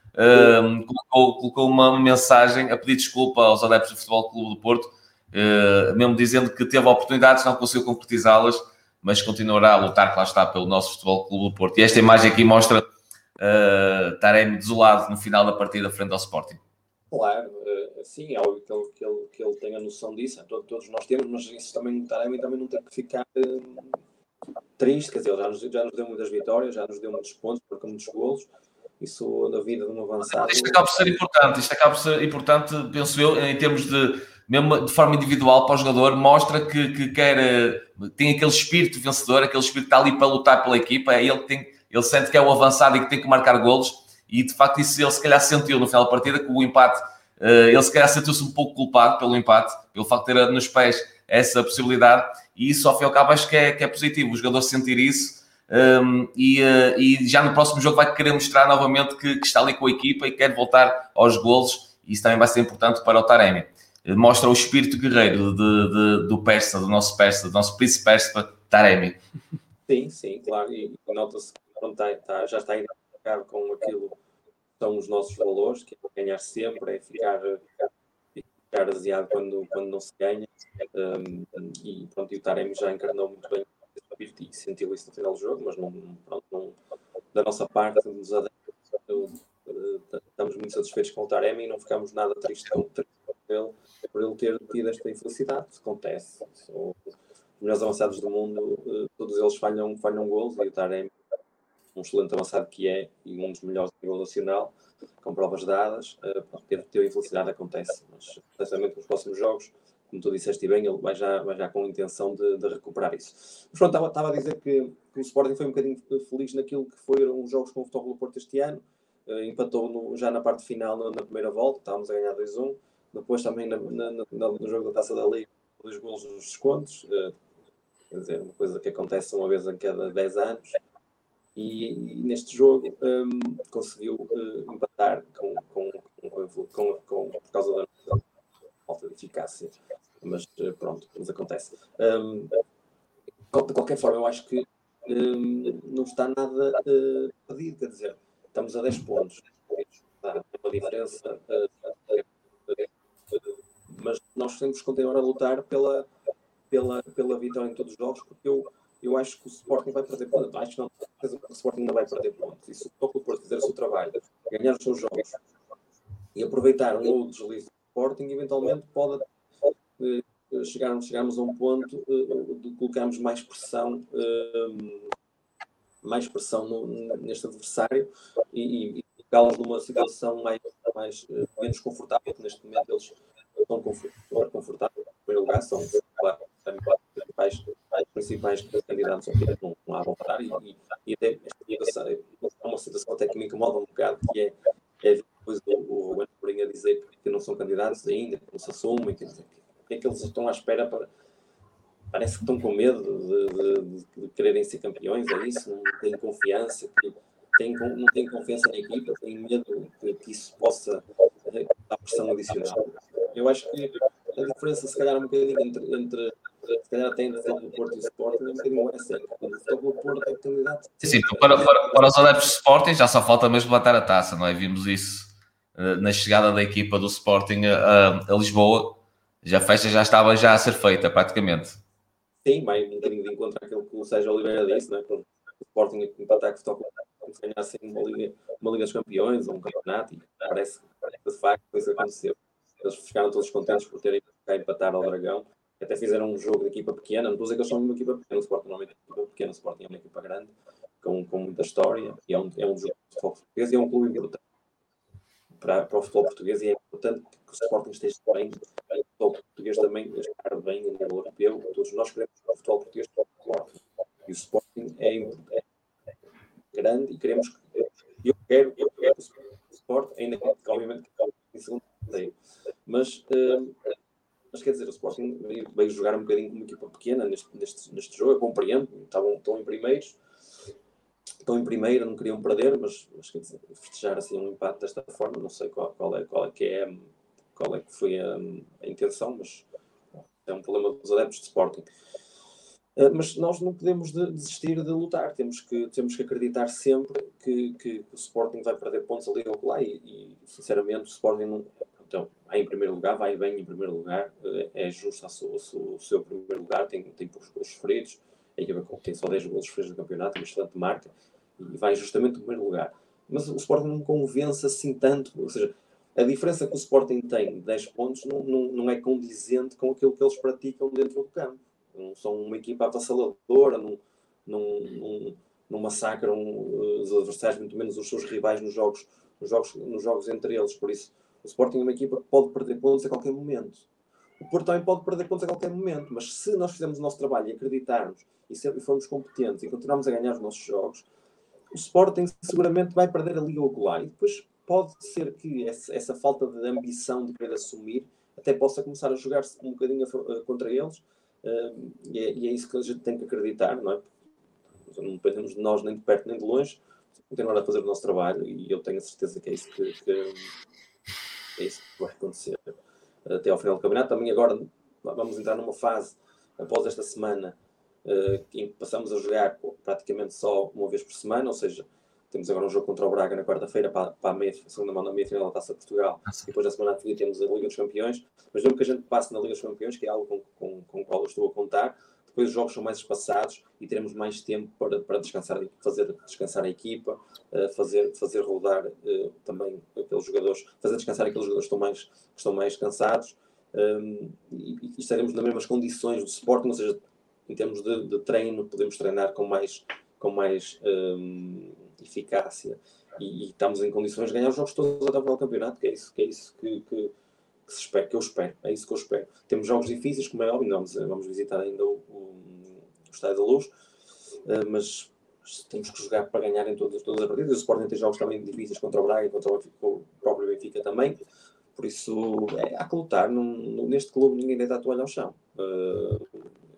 [SPEAKER 1] uh, colocou, colocou uma mensagem a pedir desculpa aos adeptos do Futebol Clube do Porto, uh, mesmo dizendo que teve oportunidades, não conseguiu concretizá-las, mas continuará a lutar, que lá está, pelo nosso Futebol Clube do Porto. E esta imagem aqui mostra uh, Taremi desolado no final da partida frente ao Sporting.
[SPEAKER 3] Claro, uh, sim, é óbvio que ele, que, ele, que ele tenha noção disso, todos, todos nós temos, mas isso também, o Taremi também não tem que ficar uh, triste, quer dizer, ele já nos, já nos deu muitas vitórias, já nos deu muitos pontos, porque muitos golos, isso na vida de um avançado.
[SPEAKER 1] Isto acaba por ser importante, isto acaba por ser importante, penso eu, em termos de, mesmo de forma individual para o jogador, mostra que, que quer, tem aquele espírito vencedor, aquele espírito que está ali para lutar pela equipa, é ele que tem, ele sente que é o avançado e que tem que marcar golos, e de facto isso ele se calhar sentiu no final da partida, que o empate, ele se calhar sentiu-se um pouco culpado pelo empate, pelo facto de ter nos pés essa possibilidade, e isso ao fim e ao cabo acho que é, que é positivo, o jogador sentir isso. Um, e, uh, e já no próximo jogo vai querer mostrar novamente que, que está ali com a equipa e quer voltar aos golos, e isso também vai ser importante para o Taremi. Mostra o espírito guerreiro de, de, do persa, do nosso persa, do nosso príncipe persa, Taremi.
[SPEAKER 3] Sim, sim, claro, e, e nota-se que está, está, já está identificado com aquilo que são os nossos valores, que é ganhar sempre, é ficar, ficar aziado quando, quando não se ganha, um, e pronto, e o Taremi já encarnou muito bem e sentiu isso no final do jogo, mas não, pronto, não, da nossa parte, dos adeptos, estamos muito satisfeitos com o Taremi e não ficamos nada tristes com ele, por ele ter tido esta infelicidade. Isso acontece. São os melhores avançados do mundo, todos eles falham, falham golos, e o Taremi, um excelente avançado que é, e um dos melhores do nível nacional, com provas dadas, ter, ter a infelicidade acontece, mas certamente nos próximos jogos, como tu disseste bem, ele vai já, vai já com a intenção de, de recuperar isso. Mas pronto, estava, estava a dizer que, que o Sporting foi um bocadinho feliz naquilo que foram os jogos com o Futebol Clube do Porto este ano, uh, empatou no, já na parte final, na, na primeira volta, estávamos a ganhar dois a um, depois também na, na, na, no jogo da Taça da Liga, dois golos nos descontos, uh, quer dizer, uma coisa que acontece uma vez a cada dez anos, e, e neste jogo um, conseguiu uh, empatar com, com, com, com, com, por causa da falta de eficácia, mas pronto, nos acontece. Um, de qualquer forma, eu acho que um, não está nada uh, perdido, quer dizer, estamos a dez pontos, está uma diferença, uh, uh, mas nós temos que continuar a lutar pela, pela, pela vitória em todos os jogos, porque eu, eu acho que o Sporting vai perder pontos, acho que não, o Sporting ainda vai perder pontos, e se o Porto fizer o seu trabalho, ganhar os seus jogos e aproveitar um ou deslize Sporting, eventualmente pode uh, chegarmos, chegarmos a um ponto uh, de colocarmos mais pressão, uh, mais pressão no, neste adversário e, e colocá-los numa situação mais, mais, uh, menos confortável, porque neste momento eles estão confortáveis. Em primeiro lugar, são claro, os principais, os principais candidatos ao que não, não há a voltar, e, e, e até esta é uma situação até que me incomoda um bocado, que é, é depois o Ruben Amorim a dizer que não são candidatos ainda, que não se assumem, que, que é que eles estão à espera para... Parece que estão com medo de, de, de, de quererem ser campeões, é isso? Não têm confiança, que têm, não têm confiança na equipa, têm medo que, que isso possa à pressão adicional. Eu acho que a diferença, se calhar, um bocadinho entre, entre se calhar até entre o Futebol do Porto e o Sporting, é um bocadinho essa. O Futebol do Porto é candidato.
[SPEAKER 1] Sim, para, para, para os adeptos de Sporting já só falta mesmo levantar a taça, não é? Vimos isso uh, na chegada da equipa do Sporting a, a Lisboa. Já a festa já estava já a ser feita, praticamente.
[SPEAKER 3] Sim, vai um bocadinho de encontro àquilo que o Sérgio Oliveira disse, não é? Para o Sporting empatar com o Futebol como se ganhassem uma Liga, uma Liga dos Campeões ou um campeonato, e parece que de facto foi isso que aconteceu. Eles ficaram todos contentes por terem cá empatar ao Dragão. Até fizeram um jogo de equipa pequena. Não estou a dizer que eles são uma equipa pequena. O Sporting normalmente é uma equipa pequena. O Sporting é uma equipa grande, com, com muita história. E é um, é um jogo de futebol português e é um clube importante para, para o futebol português. E é importante que o Sporting esteja bem. O futebol português também estar bem a nível europeu. Todos nós queremos que o futebol português esteja forte. E o Sporting é, é grande e queremos que... Eu quero, eu quero que o Sporting, ainda que obviamente em segundo lugar, mas... Uh, Mas quer dizer, o Sporting veio, veio jogar um bocadinho com uma equipa pequena neste, neste, neste jogo, eu compreendo, estavam, estão em primeiros, estão em primeiro, não queriam perder, mas, mas quer dizer, festejar assim um empate desta forma, não sei qual, qual, é, qual é que é, qual é que foi a, a intenção, mas é um problema dos adeptos de Sporting. Uh, mas nós não podemos de, desistir de lutar, temos que, temos que acreditar sempre que, que, que o Sporting vai perder pontos ali ou lá e, e sinceramente o Sporting não... Então, vai em primeiro lugar, vai bem em primeiro lugar, é justo o seu primeiro lugar, tem, tem poucos gols sofridos, a equipa tem só dez gols sofridos no campeonato, uma excelente marca, e vai justamente no primeiro lugar. Mas o Sporting não convence assim tanto, ou seja, a diferença que o Sporting tem de dez pontos não, não, não é condizente com aquilo que eles praticam dentro do campo. Não são uma equipa avassaladora, não, não, não, não massacram os adversários, muito menos os seus rivais nos jogos, nos jogos, nos jogos entre eles, por isso o Sporting é uma equipa que pode perder pontos a qualquer momento. O Porto também pode perder pontos a qualquer momento, mas se nós fizermos o nosso trabalho e acreditarmos e, ser, e formos competentes e continuarmos a ganhar os nossos jogos, o Sporting seguramente vai perder a Liga Ocular. E depois pode ser que essa, essa falta de ambição de querer assumir até possa começar a jogar-se um bocadinho a, a, contra eles. Uh, e, é, e é isso que a gente tem que acreditar, não é? Não dependemos de nós nem de perto nem de longe. Continuar a fazer o nosso trabalho e eu tenho a certeza que é isso que... que é isso que vai acontecer até ao final do campeonato. Também agora vamos entrar numa fase, após esta semana, em que passamos a jogar praticamente só uma vez por semana, ou seja, temos agora um jogo contra o Braga na quarta-feira para, para a, meia, a segunda mão da meia-final da Taça de Portugal, e depois na semana a seguir temos a Liga dos Campeões, mas mesmo que a gente passe na Liga dos Campeões, que é algo com, com, com o qual eu estou a contar, depois os jogos são mais espaçados e teremos mais tempo para, para descansar, fazer descansar a equipa, fazer, fazer rodar uh, também aqueles jogadores, fazer descansar aqueles jogadores que estão mais, que estão mais cansados, um, e, e estaremos nas mesmas condições do Sporting, ou seja, em termos de, de treino, podemos treinar com mais, com mais um, eficácia e, e estamos em condições de ganhar os jogos todos até o final do campeonato, que é isso, que, é isso que, que, que, se espera, que eu espero, é isso que eu espero. Temos jogos difíceis, como é óbvio, vamos, vamos visitar ainda o, o, o Estádio da Luz, uh, mas temos que jogar para ganhar em todas, todas as partidas. O Sporting tem jogos também difíceis contra o Braga e contra o, o próprio Benfica também, por isso é, há que lutar. Num, neste clube ninguém deita a toalha ao chão. Uh,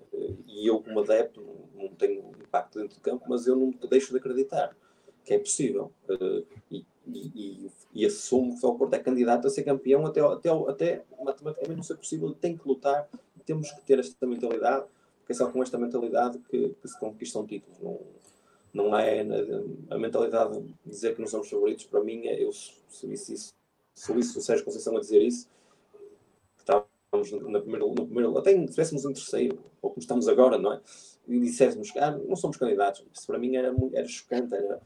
[SPEAKER 3] e eu, como adepto, não, não tenho impacto dentro do campo, mas eu não deixo de acreditar que é possível. Uh, e, e, e assumo que o Porto é candidato a ser campeão até, até, até matematicamente não ser possível. Tem que lutar, temos que ter esta mentalidade, porque é só com esta mentalidade que, que se conquistam títulos. Não, não é a mentalidade de dizer que não somos favoritos. Para mim, é, eu se isso, isso, se isso o Sérgio Conceição a dizer isso, que estávamos no primeiro, no primeiro até se estivéssemos em terceiro, ou como estamos agora, não é? E disséssemos que ah, não somos candidatos. Isso para mim era, era chocante, era...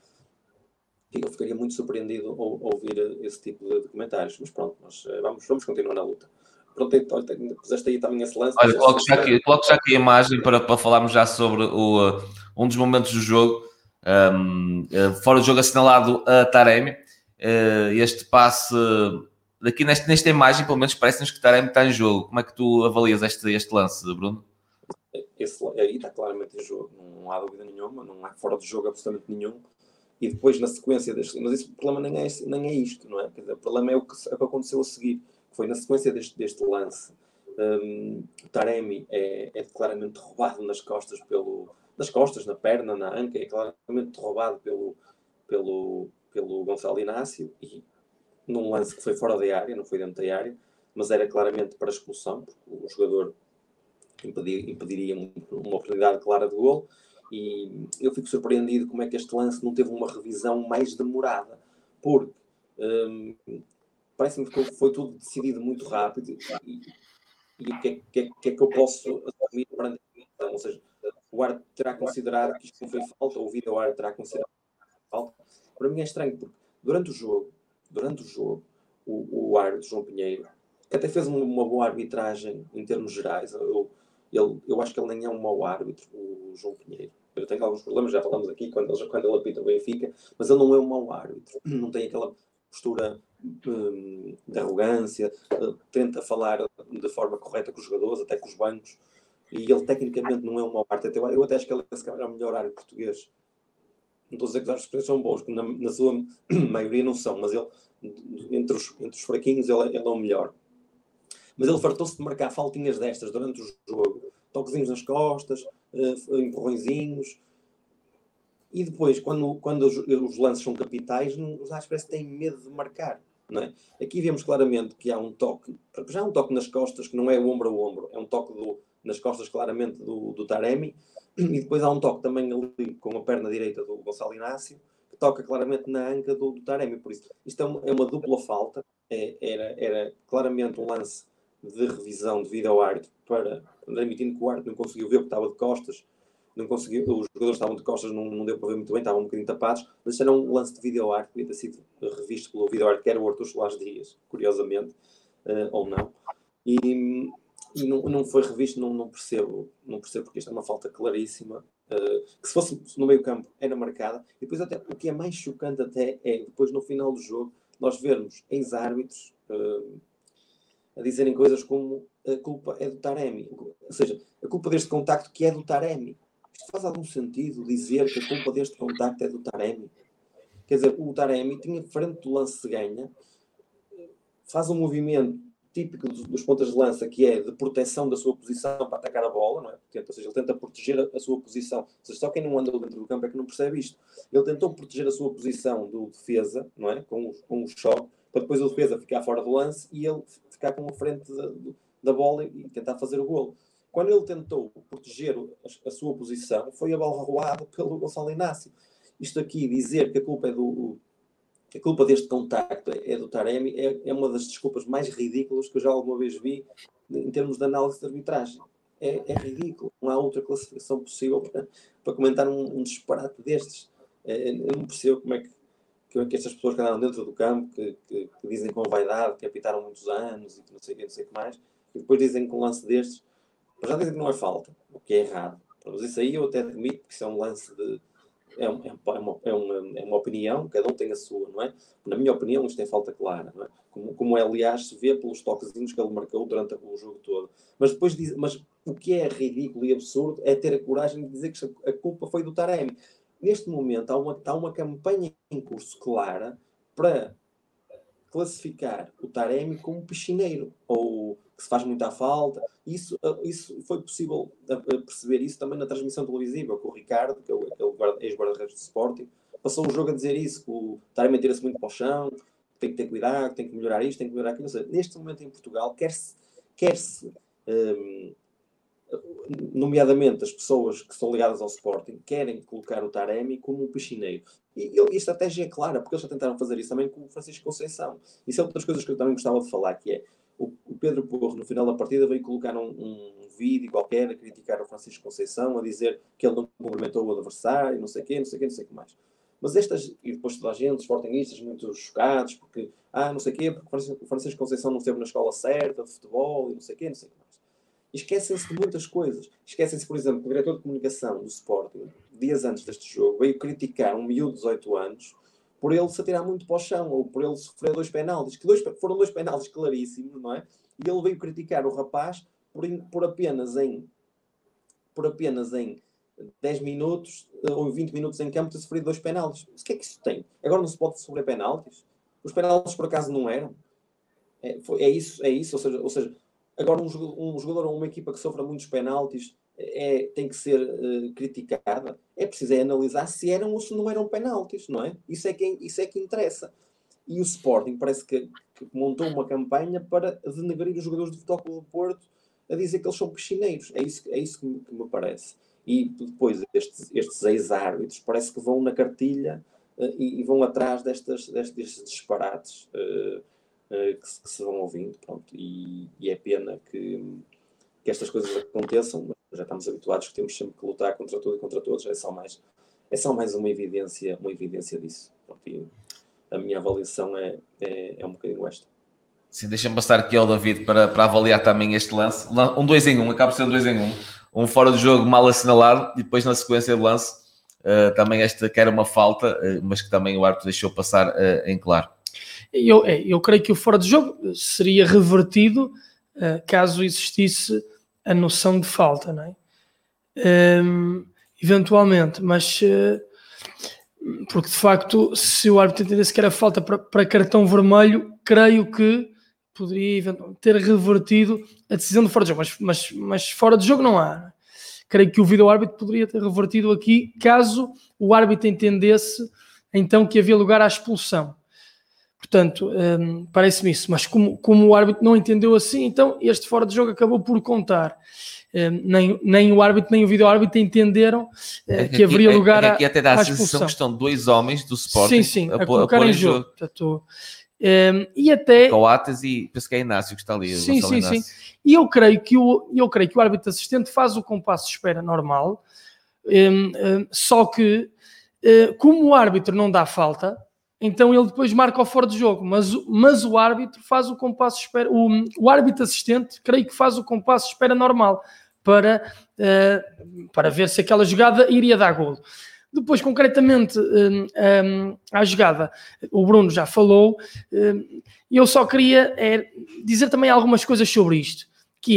[SPEAKER 3] eu ficaria muito surpreendido ao, ao ouvir esse tipo de comentários. Mas pronto, nós vamos, vamos continuar na luta. Pronto, então, puseste aí também esse lance.
[SPEAKER 1] Olha, coloco já, aqui, coloco já aqui a imagem para, para falarmos já sobre o, uh, um dos momentos do jogo. Um, uh, fora do jogo assinalado a Taremi. Uh, este passe, uh, aqui neste, nesta imagem, pelo menos parece-nos que Taremi está em jogo. Como é que tu avalias este, este lance, Bruno?
[SPEAKER 3] Esse aí está claramente em jogo, não há dúvida nenhuma, não há fora de jogo absolutamente nenhum. E depois, na sequência deste... Mas isso, o problema nem é, nem é isto, não é? Quer dizer, o problema é o que, é o que aconteceu a seguir. Foi na sequência deste, deste lance. Um, o Taremi é, é claramente roubado nas costas, pelo, nas costas, na perna, na anca, é claramente roubado pelo, pelo, pelo Gonçalo Inácio. E num lance que foi fora da área, não foi dentro da área, mas era claramente para expulsão, porque o jogador impedir, impediria uma oportunidade clara de golo, e eu fico surpreendido como é que este lance não teve uma revisão mais demorada, porque hum, parece-me que foi tudo decidido muito rápido, e, e o que é, que, é, que é que eu posso assumir perante a questão? Ou seja, o árbitro terá considerado que isto não foi falta, ou o vídeo árbitro terá considerado falta. Para mim é estranho, porque durante o jogo, durante o jogo, o, o árbitro João Pinheiro, que até fez uma, uma boa arbitragem em termos gerais, eu, eu, eu acho que ele nem é um mau árbitro, o João Pinheiro. Eu tenho alguns problemas, já falamos aqui, quando ele, quando ele apita o Benfica, mas ele não é um mau árbitro, não tem aquela postura hum, de arrogância, tenta falar de forma correta com os jogadores, até com os bancos, e ele tecnicamente não é um mau árbitro. Eu até acho que ele é o melhor árbitro português. Não estou a dizer que os árbitros são bons, porque na, na sua maioria não são, mas ele, entre os, entre os fraquinhos, ele, ele é o melhor. Mas ele fartou-se de marcar faltinhas destas durante o jogo, toquezinhos nas costas, uh, empurrõezinhos, e depois, quando, quando os, os lances são capitais, não, os árbitros parece que têm medo de marcar. Não é? Aqui vemos claramente que há um toque, já há um toque nas costas, que não é ombro a ombro, é um toque do, nas costas claramente do, do Taremi, e depois há um toque também ali com a perna direita do Gonçalo Inácio, que toca claramente na anca do, do Taremi. Por isso, isto é uma, é uma dupla falta, é, era, era claramente um lance de revisão devido ao árbitro, para, admitindo que o árbitro não conseguiu ver porque estava de costas, não conseguiu, os jogadores estavam de costas, não, não deu para ver muito bem, estavam um bocadinho tapados, mas isso era um lance de vídeo árbitro, podia ter sido revisto pelo vídeo árbitro, que era o Artur Soares Dias, curiosamente, uh, ou não, e, e não, não foi revisto, não, não percebo, não percebo porque isto é uma falta claríssima, uh, que se fosse no meio campo era marcada, e depois até, o que é mais chocante até é, depois no final do jogo, nós vermos ex-árbitros uh, a dizerem coisas como a culpa é do Taremi, ou seja, a culpa deste contacto que é do Taremi. Isto faz algum sentido dizer que a culpa deste contacto é do Taremi? Quer dizer, o Taremi tinha frente do lance de ganha, faz um movimento típico dos, dos pontas de lança, que é de proteção da sua posição para atacar a bola, não é? Portanto, ou seja, ele tenta proteger a, a sua posição. Ou seja, só quem não anda dentro do campo é que não percebe isto. Ele tentou proteger a sua posição do defesa, não é? Com o, com o choque, para depois o defesa ficar fora do lance e ele ficar com a frente da, da bola e tentar fazer o golo. Quando ele tentou proteger a, a sua posição, foi abalroado pelo Gonçalo Inácio. Isto aqui, dizer que a culpa é do... que a culpa deste contacto é do Taremi é, é uma das desculpas mais ridículas que eu já alguma vez vi em termos de análise de arbitragem. É, é ridículo. Não há outra classificação possível para, para comentar um, um disparate destes. É, eu não percebo como é que, que, que estas pessoas que andaram dentro do campo, que, que, que dizem com vaidade, que apitaram muitos anos e que não sei o que, não sei o que mais, e depois dizem que um lance destes, mas já dizem que não é falta, o que é errado. Mas isso aí eu até admito que isso é um lance de... É, um, é, uma, é, uma, é uma opinião, cada um tem a sua, não é? Na minha opinião, isto é falta clara, não é? Como, como é, aliás, se vê pelos toquezinhos que ele marcou durante o jogo todo. Mas depois diz, mas o que é ridículo e absurdo é ter a coragem de dizer que a culpa foi do Taremi. Neste momento, há uma, há uma campanha em curso clara para classificar o Taremi como piscineiro, ou que se faz muita falta. Isso, isso foi possível perceber isso também na transmissão televisiva, com o Ricardo, que é o ex-guarda-redes do Sporting, passou o jogo a dizer isso, que o Taremi tira-se muito para o chão, tem que ter cuidado, tem que melhorar isto, tem que melhorar aquilo. Seja, neste momento em Portugal, quer-se, quer-se um, nomeadamente as pessoas que são ligadas ao Sporting, querem colocar o Taremi como um piscineiro. E, e a estratégia é clara, porque eles já tentaram fazer isso também com o Francisco Conceição. Isso é outra das coisas que eu também gostava de falar, que é o, o Pedro Porro, no final da partida, veio colocar um, um, um vídeo qualquer a criticar o Francisco Conceição, a dizer que ele não cumprimentou o adversário, não sei o quê, não sei o quê, não sei o que mais. Mas estas, e depois toda a gente, os sportingistas, muito chocados, porque, ah, não sei o quê, porque o Francisco Conceição não esteve na escola certa de futebol, e não sei o quê, não sei o que mais. Esquecem-se de muitas coisas. Esquecem-se, por exemplo, que o diretor de comunicação do Sporting, dias antes deste jogo, veio criticar um miúdo de dezoito anos por ele se atirar muito para o chão, ou por ele sofrer dois penaltis, que dois, foram dois penaltis claríssimos, não é? E ele veio criticar o rapaz por, por apenas em por apenas em dez minutos ou vinte minutos em campo ter sofrido dois penaltis. Mas o que é que isso tem? Agora não se pode sofrer penaltis? Os penaltis por acaso não eram? É, foi, é isso, é isso, ou seja, ou seja agora um jogador, um jogador ou uma equipa que sofra muitos penaltis é, tem que ser uh, criticada. É preciso é analisar se eram ou se não eram penaltis, não é? Isso é que, isso é que interessa. e o Sporting parece que, que montou uma campanha para denegrir os jogadores do Futebol Clube do Porto, a dizer que eles são piscineiros. É isso, é isso que, me, que me parece. E depois estes, estes ex-árbitros parece que vão na cartilha uh, e, e vão atrás destas, destes, destes disparates uh, uh, que, se, que se vão ouvindo. Pronto. E, e é pena que, que estas coisas aconteçam, mas já estamos habituados que temos sempre que lutar contra tudo e contra todos. É só mais, é só mais uma evidência, uma evidência disso. Pronto. E a minha avaliação é, é, é um bocadinho esta.
[SPEAKER 1] Sim, deixa-me passar aqui ao David para, para avaliar também este lance. Um dois em um, acaba por ser um dois em um. Um fora de jogo mal assinalado e depois na sequência do lance uh, também esta que era uma falta, uh, mas que também o árbitro deixou passar uh, em claro.
[SPEAKER 2] Eu, eu creio que o fora de jogo seria revertido uh, caso existisse a noção de falta, não é? Um, eventualmente, mas uh, porque de facto se o árbitro entendesse que era falta para, para cartão vermelho, creio que poderia ter revertido a decisão do fora de jogo, mas, mas, mas fora de jogo não há. Creio que o vídeo-árbitro poderia ter revertido aqui, caso o árbitro entendesse então que havia lugar à expulsão. Portanto, um, parece-me isso, mas como, como o árbitro não entendeu assim, então este fora de jogo acabou por contar. Um, nem, nem o árbitro nem o vídeo-árbitro entenderam uh,
[SPEAKER 1] é
[SPEAKER 2] que, que haveria
[SPEAKER 1] aqui,
[SPEAKER 2] lugar
[SPEAKER 1] é,
[SPEAKER 2] à,
[SPEAKER 1] aqui até dá
[SPEAKER 2] à
[SPEAKER 1] a sensação
[SPEAKER 2] expulsão.
[SPEAKER 1] Que estão dois homens do Sporting
[SPEAKER 2] sim, sim,
[SPEAKER 1] a,
[SPEAKER 2] a,
[SPEAKER 1] a
[SPEAKER 2] colocar
[SPEAKER 1] pôr
[SPEAKER 2] em
[SPEAKER 1] em
[SPEAKER 2] jogo.
[SPEAKER 1] jogo.
[SPEAKER 2] Portanto, um, e até...
[SPEAKER 1] Coates e penso que é Inácio que está ali.
[SPEAKER 2] Sim, sim, Inácio. sim. E eu creio, que o, eu creio que o árbitro assistente faz o compasso de espera normal, um, um, só que, uh, como o árbitro não dá falta, então ele depois marca o fora de jogo, mas, mas o árbitro faz o compasso de espera, o, o árbitro assistente, creio que faz o compasso de espera normal, para, uh, para ver se aquela jogada iria dar golo. Depois, concretamente, um, um, à jogada, o Bruno já falou, um, eu só queria é, dizer também algumas coisas sobre isto, que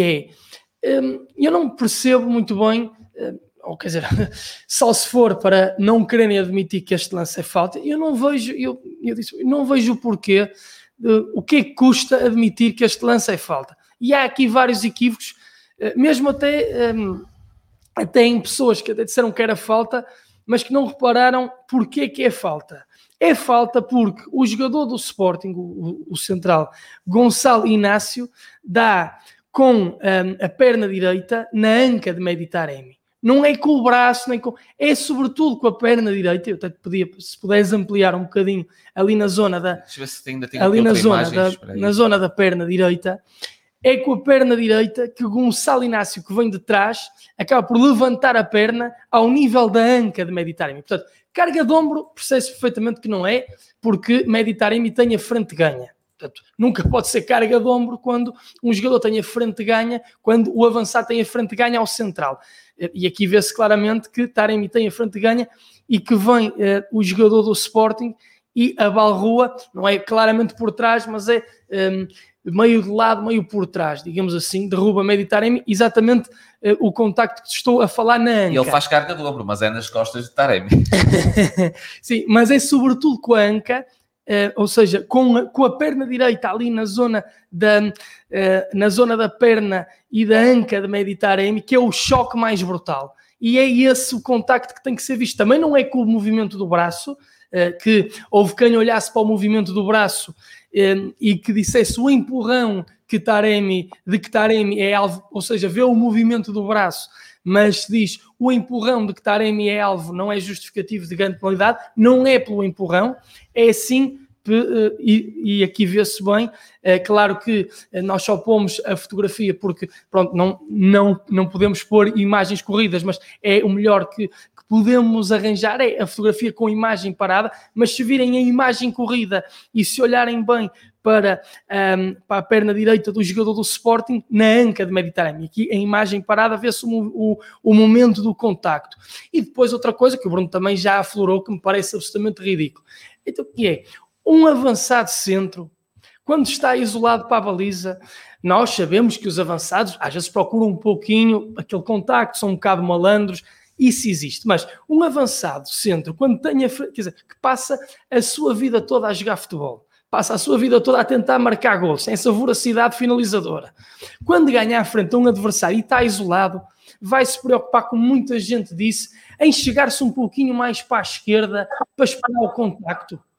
[SPEAKER 2] é, um, eu não percebo muito bem, um, ou quer dizer, só se for para não quererem admitir que este lance é falta, eu não vejo, eu, eu disse, eu não vejo o porquê, uh, o que é que custa admitir que este lance é falta. E há aqui vários equívocos, uh, mesmo até, um, até em pessoas que até disseram que era falta, mas que não repararam porque que é falta. É falta porque o jogador do Sporting, o, o central, Gonçalo Inácio, dá com um, a perna direita na anca de Mehdi Taremi. Não é com o braço, nem com... é sobretudo com a perna direita. Eu até podia, se puderes ampliar um bocadinho ali na zona da...
[SPEAKER 1] Deixa eu ver se ainda tem
[SPEAKER 2] ali na zona,
[SPEAKER 1] imagens,
[SPEAKER 2] da, na zona da perna direita. É com a perna direita que o Gonçalo Inácio, que vem de trás, acaba por levantar a perna ao nível da anca de Mehdi Taremi. Portanto, carga de ombro, percebe-se perfeitamente que não é, porque Mehdi Taremi tem a frente ganha. Portanto, nunca pode ser carga de ombro quando um jogador tem a frente ganha, quando o avançado tem a frente ganha ao central. E aqui vê-se claramente que Taremi tem a frente ganha e que vem eh, o jogador do Sporting e a balrua, não é claramente por trás, mas é... Um, meio de lado, meio por trás, digamos assim, derruba Mehdi Taremi, exatamente uh, o contacto que estou a falar na anca.
[SPEAKER 1] E ele faz carga de ombro, mas é nas costas de Taremi.
[SPEAKER 2] Sim, mas é sobretudo com a anca, uh, ou seja, com a, com a perna direita ali na zona, da, uh, na zona da perna e da anca de Mehdi Taremi, que é o choque mais brutal. E é esse o contacto que tem que ser visto. Também não é com o movimento do braço, uh, que houve quem olhasse para o movimento do braço e que dissesse o empurrão que Taremi, de que Taremi é alvo, ou seja, vê o movimento do braço, mas diz o empurrão de que Taremi é alvo não é justificativo de grande penalidade, não é pelo empurrão, é sim, e, e aqui vê-se bem, é claro que nós só pomos a fotografia porque, pronto, não, não, não podemos pôr imagens corridas, mas é o melhor que podemos arranjar é a fotografia com imagem parada, mas se virem a imagem corrida e se olharem bem para, um, para a perna direita do jogador do Sporting, na anca de Mehdi Taremi, aqui em imagem parada vê-se o, o, o momento do contacto. E depois outra coisa que o Bruno também já aflorou, que me parece absolutamente ridículo. Então, o que é? Um avançado centro, quando está isolado para a baliza, nós sabemos que os avançados às vezes procuram um pouquinho aquele contacto, são um bocado malandros. Isso existe, mas um avançado centro, quando tenha, quer dizer, que passa a sua vida toda a jogar futebol, passa a sua vida toda a tentar marcar golos, tem essa voracidade finalizadora. Quando ganha à frente a um adversário e está isolado, vai se preocupar, como muita gente disse, em chegar-se um pouquinho mais para a esquerda para esperar o contacto.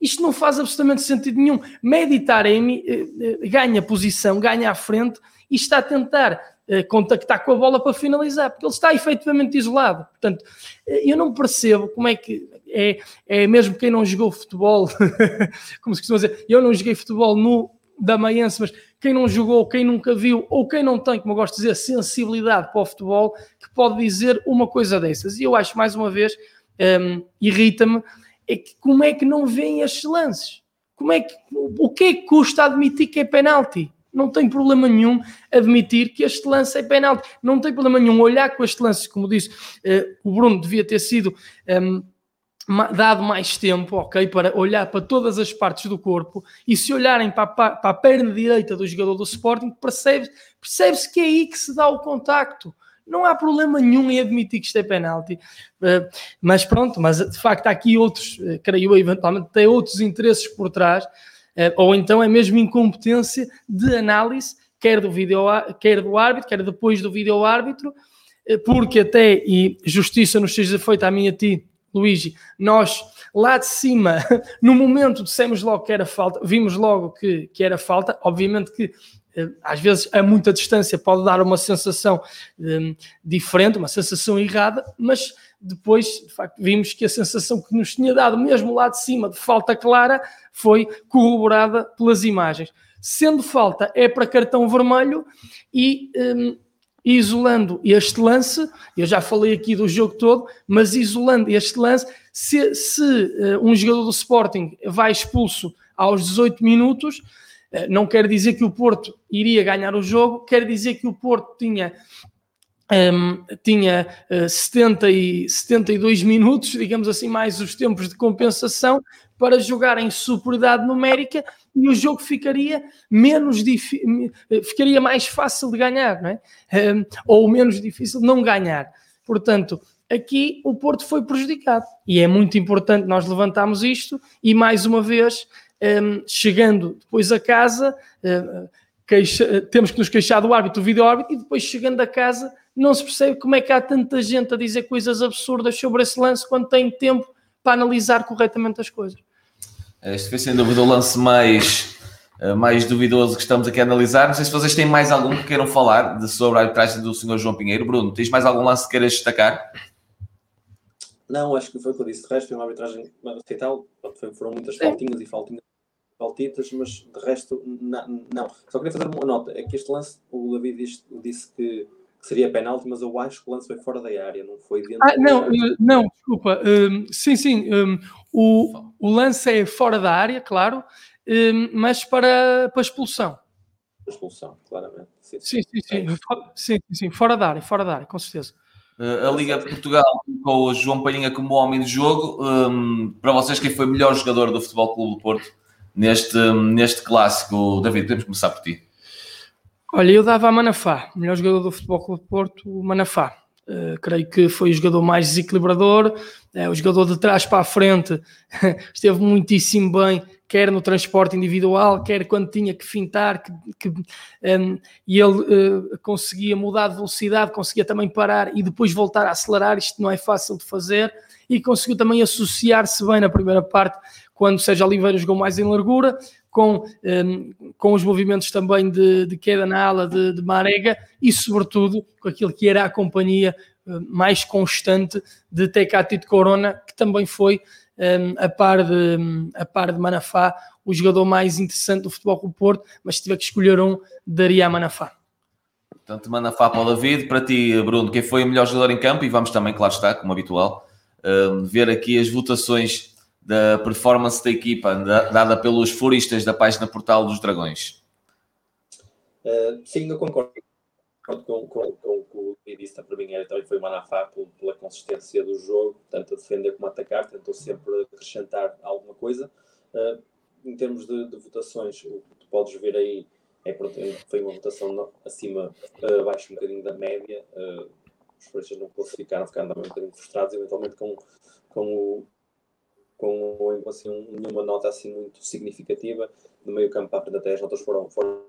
[SPEAKER 2] Isto não faz absolutamente sentido nenhum. Mehdi Taremi eh, ganha posição, ganha à frente e está a tentar eh, contactar com a bola para finalizar, porque ele está efetivamente isolado. Portanto, eh, eu não percebo como é que é, é mesmo quem não jogou futebol, como se costuma dizer, eu não joguei futebol no Damaense, mas quem não jogou, quem nunca viu, ou quem não tem, como eu gosto de dizer, sensibilidade para o futebol, que pode dizer uma coisa dessas. E eu acho, mais uma vez, um, irrita-me, é que como é que não veem estes lances? Como é que, o que é que custa admitir que é penalti? Não tem problema nenhum admitir que este lance é penalti. Não tem problema nenhum olhar com este lance, como disse, uh, o Bruno devia ter sido... Um, dado mais tempo, ok, para olhar para todas as partes do corpo, e se olharem para a, para a perna direita do jogador do Sporting, percebe, percebe-se que é aí que se dá o contacto. Não há problema nenhum em admitir que isto é penalti. Uh, mas pronto, mas de facto há aqui outros, uh, creio eu, eventualmente tem outros interesses por trás, uh, ou então é mesmo incompetência de análise, quer do, vídeo, quer do árbitro, quer depois do vídeo-árbitro, uh, porque até, e justiça nos seja feita a mim e a ti, Luigi, nós lá de cima, no momento dissemos logo que era falta, vimos logo que, que era falta, obviamente que às vezes a muita distância pode dar uma sensação um, diferente, uma sensação errada, mas depois de facto vimos que a sensação que nos tinha dado mesmo lá de cima de falta clara foi corroborada pelas imagens. Sendo falta é para cartão vermelho e... Um, isolando este lance, eu já falei aqui do jogo todo, mas isolando este lance, se, se uh, um jogador do Sporting vai expulso aos dezoito minutos, uh, não quer dizer que o Porto iria ganhar o jogo, quer dizer que o Porto tinha, um, tinha uh, setenta e, setenta e dois minutos, digamos assim, mais os tempos de compensação, para jogar em superioridade numérica e o jogo ficaria menos difícil, ficaria mais fácil de ganhar, não é? Um, ou menos difícil de não ganhar. Portanto, aqui o Porto foi prejudicado e é muito importante nós levantarmos isto e mais uma vez, um, chegando depois a casa, um, queixa, temos que nos queixar do árbitro, do vídeo-árbitro, e depois chegando a casa não se percebe como é que há tanta gente a dizer coisas absurdas sobre esse lance quando tem tempo para analisar corretamente as coisas.
[SPEAKER 1] Este foi sem dúvida o lance mais, mais duvidoso que estamos aqui a analisar. Não sei se vocês têm mais algum que queiram falar de, sobre a arbitragem do senhor João Pinheiro. Bruno, tens mais algum lance que queiras destacar?
[SPEAKER 3] Não, acho que foi o que eu disse. De resto, foi uma arbitragem aceitável. Foram muitas faltinhas e faltinhas, faltitas, mas de resto, não. Só queria fazer uma nota. É que este lance, o David disse, disse que seria penalti, mas eu acho que o lance foi fora da área, não foi dentro
[SPEAKER 2] ah, não,
[SPEAKER 3] da área.
[SPEAKER 2] Não, desculpa. Um, sim, sim. Um, o, o lance é fora da área, claro, um, mas para, para expulsão.
[SPEAKER 3] Expulsão, claramente. Sim,
[SPEAKER 2] sim, sim. Sim, sim. sim, sim. Fora da área, fora da área, com certeza.
[SPEAKER 1] Uh, a Liga de Portugal colocou o João Palhinha como homem de jogo. Um, para vocês, quem foi o melhor jogador do Futebol Clube do Porto neste, neste clássico? David, podemos começar por ti.
[SPEAKER 2] Olha, eu dava a Manafá, o melhor jogador do Futebol Clube do Porto, o Manafá. Uh, creio que foi o jogador mais desequilibrador, uh, o jogador de trás para a frente esteve muitíssimo bem, quer no transporte individual, quer quando tinha que fintar, que, que, um, e ele uh, conseguia mudar de velocidade, conseguia também parar e depois voltar a acelerar. Isto não é fácil de fazer, e conseguiu também associar-se bem na primeira parte, quando Sérgio Oliveira jogou mais em largura, com, um, com os movimentos também de, de queda na ala de, de Marega e, sobretudo, com aquilo que era a companhia uh, mais constante de Tecatito Corona, que também foi, um, a, par de, um, a par de Manafá, o jogador mais interessante do Futebol Clube do Porto, mas se tiver que escolher um, daria a Manafá.
[SPEAKER 1] Portanto, Manafá para o David. Para ti, Bruno, quem foi o melhor jogador em campo? E vamos também, claro está, como habitual, uh, ver aqui as votações da performance da equipa dada pelos furistas da página Portal dos Dragões.
[SPEAKER 3] Uh, sim, eu concordo com, com, com, com o que o disse. Para mim, também foi o Manafá pela consistência do jogo, tanto a defender como a atacar, tentou sempre acrescentar alguma coisa. Uh, em termos de, de votações, o que tu podes ver aí é que foi uma votação acima, uh, abaixo um bocadinho da média. Uh, os furistas não classificaram, ficaram também um bocadinho frustrados, eventualmente com, com o com assim, nenhuma nota assim muito significativa. No meio campo, para até as notas foram, foram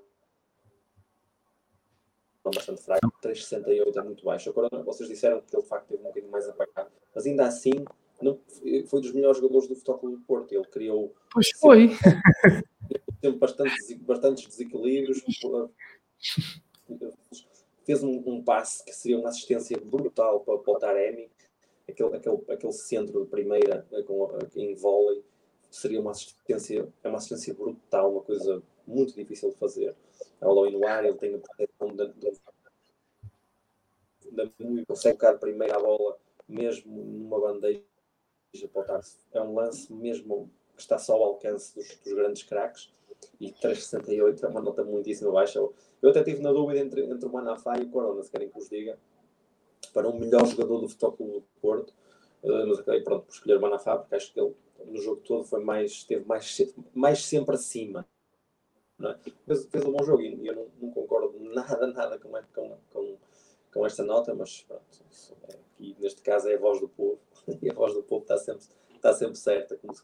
[SPEAKER 3] bastante fracas. três vírgula sessenta e oito é muito baixo. Agora, vocês disseram que ele de facto teve um bocadinho mais apagado, mas ainda assim não, foi dos melhores jogadores do Futebol Clube do Porto. Ele criou...
[SPEAKER 2] Pois foi.
[SPEAKER 3] Teve bastante, bastantes desequilíbrios. Fez um, um passe que seria uma assistência brutal para, para o Taremi. Aquele, aquele, aquele centro de primeira com, em vôlei seria uma assistência, é uma assistência brutal, uma coisa muito difícil de fazer. A bola no ar, ele tem a proteção da, da, da consegue tocar de primeira a bola mesmo numa bandeja para o Taremi. É um lance mesmo que está só ao alcance dos, dos grandes craques, e três vírgula sessenta e oito é uma nota muitíssimo baixa. Eu, eu até estive na dúvida entre, entre o Manafá e o Corona, se querem que vos diga, para o melhor jogador do Futebol Clube do Porto, uh, mas acabei pronto, por escolher o Manafá, porque acho que ele no jogo todo foi mais, esteve mais, mais sempre acima. Não é? fez, fez um bom jogo, e eu não, não concordo nada, nada com, com, com, com esta nota, mas pronto, é, aqui, neste caso é a voz do povo, e a voz do povo está sempre, está sempre certa, como se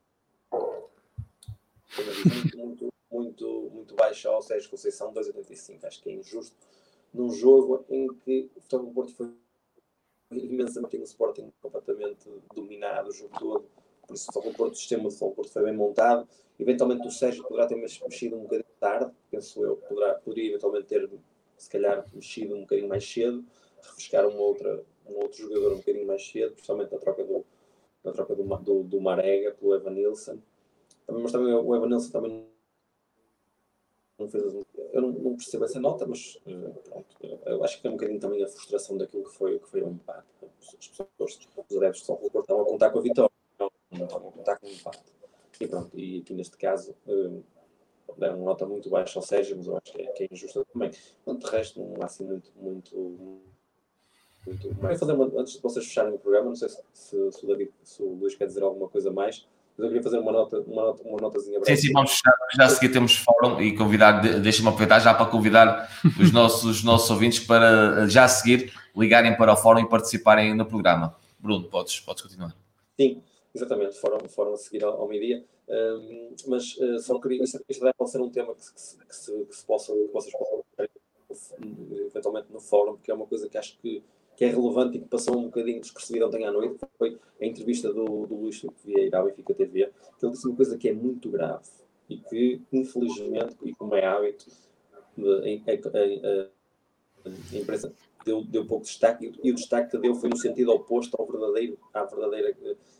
[SPEAKER 3] muito, muito, muito, muito baixa ao Sérgio Conceição, dois vírgula oitenta e cinco. Acho que é injusto num jogo em que o Futebol do Porto foi imensamente um Sporting completamente dominado o jogo todo. Por isso o Futebol do Porto, o sistema do Futebol do Porto foi bem montado. Eventualmente o Sérgio poderá ter mexido um bocadinho tarde, penso eu, poderá, poderia eventualmente ter, se calhar, mexido um bocadinho mais cedo, refrescar uma outra, um outro jogador um bocadinho mais cedo, principalmente na troca do, na troca do, do, do Marega pelo Evanilson. Mas também o Evanilson também não fez. Eu não, não percebo essa nota, mas pronto, eu acho que é um bocadinho também a frustração daquilo que foi, que foi o empate. As pessoas, os adeptos do Futebol estavam a contar com a vitória, não, não estavam a contar com o empate. E pronto, e aqui neste caso deram uma nota muito baixa ao Sérgio, mas eu acho que é, que é injusta também. De resto, não há assim muito. muito, muito... Vou fazer uma, antes de vocês fecharem o programa, não sei se, se, se, o David, se o Luís quer dizer alguma coisa mais. Mas eu queria fazer uma nota, uma nota, uma notazinha breve.
[SPEAKER 1] Sim, sim, vamos fechar. Já a seguir temos fórum e convidar, deixa-me aproveitar já para convidar os nossos, os nossos ouvintes para já a seguir ligarem para o fórum e participarem no programa. Bruno, podes, podes continuar.
[SPEAKER 3] Sim, exatamente, fórum, fórum a seguir ao, ao meio-dia. Um, mas uh, só queria, isto, isto deve ser um tema que, que, se, que, se, que se possa, que vocês possam eventualmente no fórum, porque é uma coisa que acho que que é relevante e que passou um bocadinho despercebido ontem à noite, foi a entrevista do, do Luís Filipe Vieira à Benfica T V, que ele disse uma coisa que é muito grave e que, infelizmente, e como é hábito, a, a, a imprensa deu, deu pouco destaque, e o destaque que deu foi no sentido oposto ao verdadeiro, à verdadeira...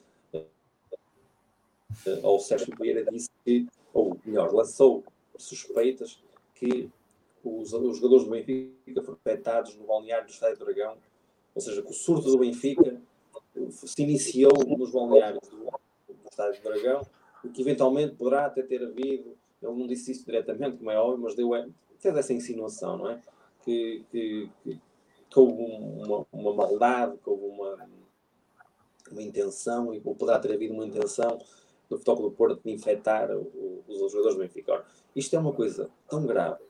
[SPEAKER 3] ao Sérgio Vieira disse que, ou melhor, lançou suspeitas que os, os jogadores do Benfica foram afetados no balneário do Estádio do Dragão. Ou seja, que o surto do Benfica se iniciou nos balneários do, do Estádio do Dragão, o que eventualmente poderá até ter havido, ele não disse isso diretamente, como é óbvio, mas deu, fez essa insinuação, não é? Que, que, que, que houve uma, uma maldade, que houve uma, uma intenção, e poderá ter havido uma intenção do Futebol Clube do Porto de infectar o, os jogadores do Benfica. Ora, isto é uma coisa tão grave.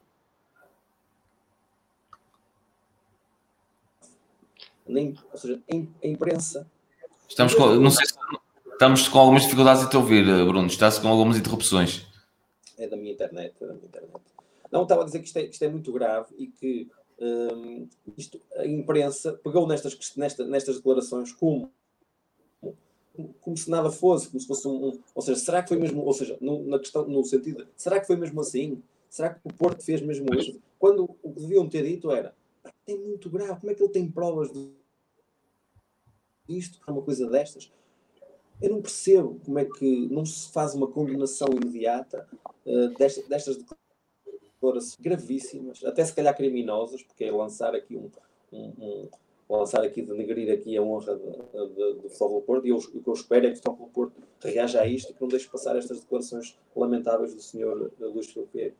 [SPEAKER 3] Nem, ou seja, a imprensa...
[SPEAKER 1] Estamos com, não sei se estamos com algumas dificuldades em te ouvir, Bruno. Está-se com algumas interrupções.
[SPEAKER 3] É da minha internet, é da minha internet. Não, estava a dizer que isto é, isto é muito grave e que hum, isto, a imprensa pegou nestas, nesta, nestas declarações como, como se nada fosse, como se fosse um, um... Ou seja, será que foi mesmo... Ou seja, no, na questão, no sentido... Será que foi mesmo assim? Será que o Porto fez mesmo isso? Quando o que deviam ter dito era... É muito grave, como é que ele tem provas disto, uma coisa destas? Eu não percebo como é que não se faz uma condenação imediata uh, destas, destas declarações gravíssimas, até se calhar criminosas, porque é lançar aqui um, um, um lançar aqui, denegrir aqui a honra de, de, do Futebol do Porto, e eu, o que eu espero é que o Futebol do Porto reaja a isto e que não deixe passar estas declarações lamentáveis do senhor Luís Filipe Vieira.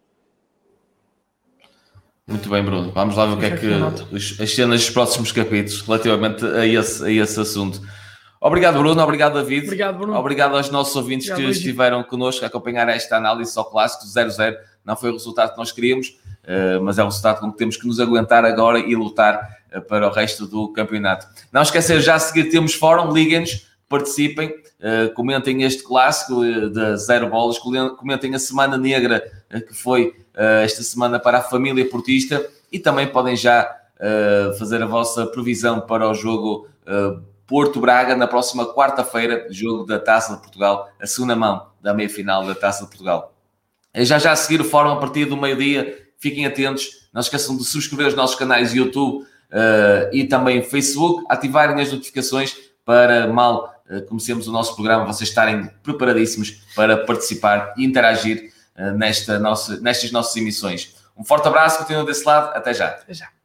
[SPEAKER 1] Muito bem, Bruno. Vamos lá ver o que é que as cenas dos próximos capítulos relativamente a esse, a esse assunto. Obrigado, Bruno. Obrigado, David.
[SPEAKER 2] Obrigado, Bruno.
[SPEAKER 1] Obrigado aos nossos ouvintes Obrigado, que Luigi. estiveram connosco a acompanhar esta análise ao clássico zero zero. Não foi o resultado que nós queríamos, mas é o resultado com que temos que nos aguentar agora e lutar para o resto do campeonato. Não esquecer, já a seguir temos fórum, liguem-nos, participem, comentem este clássico de zero bolas, comentem a Semana Negra que foi esta semana para a família portista, e também podem já fazer a vossa previsão para o jogo Porto-Braga na próxima quarta-feira, jogo da Taça de Portugal, a segunda mão da meia-final da Taça de Portugal. Já já a seguir o fórum a partir do meio-dia, fiquem atentos, não esqueçam de subscrever os nossos canais YouTube uh, e também Facebook, ativarem as notificações para mal uh, comecemos o nosso programa, vocês estarem preparadíssimos para participar e interagir uh, nesta nossa, nestas nossas emissões. Um forte abraço, continuem desse lado, até já.
[SPEAKER 2] Até já.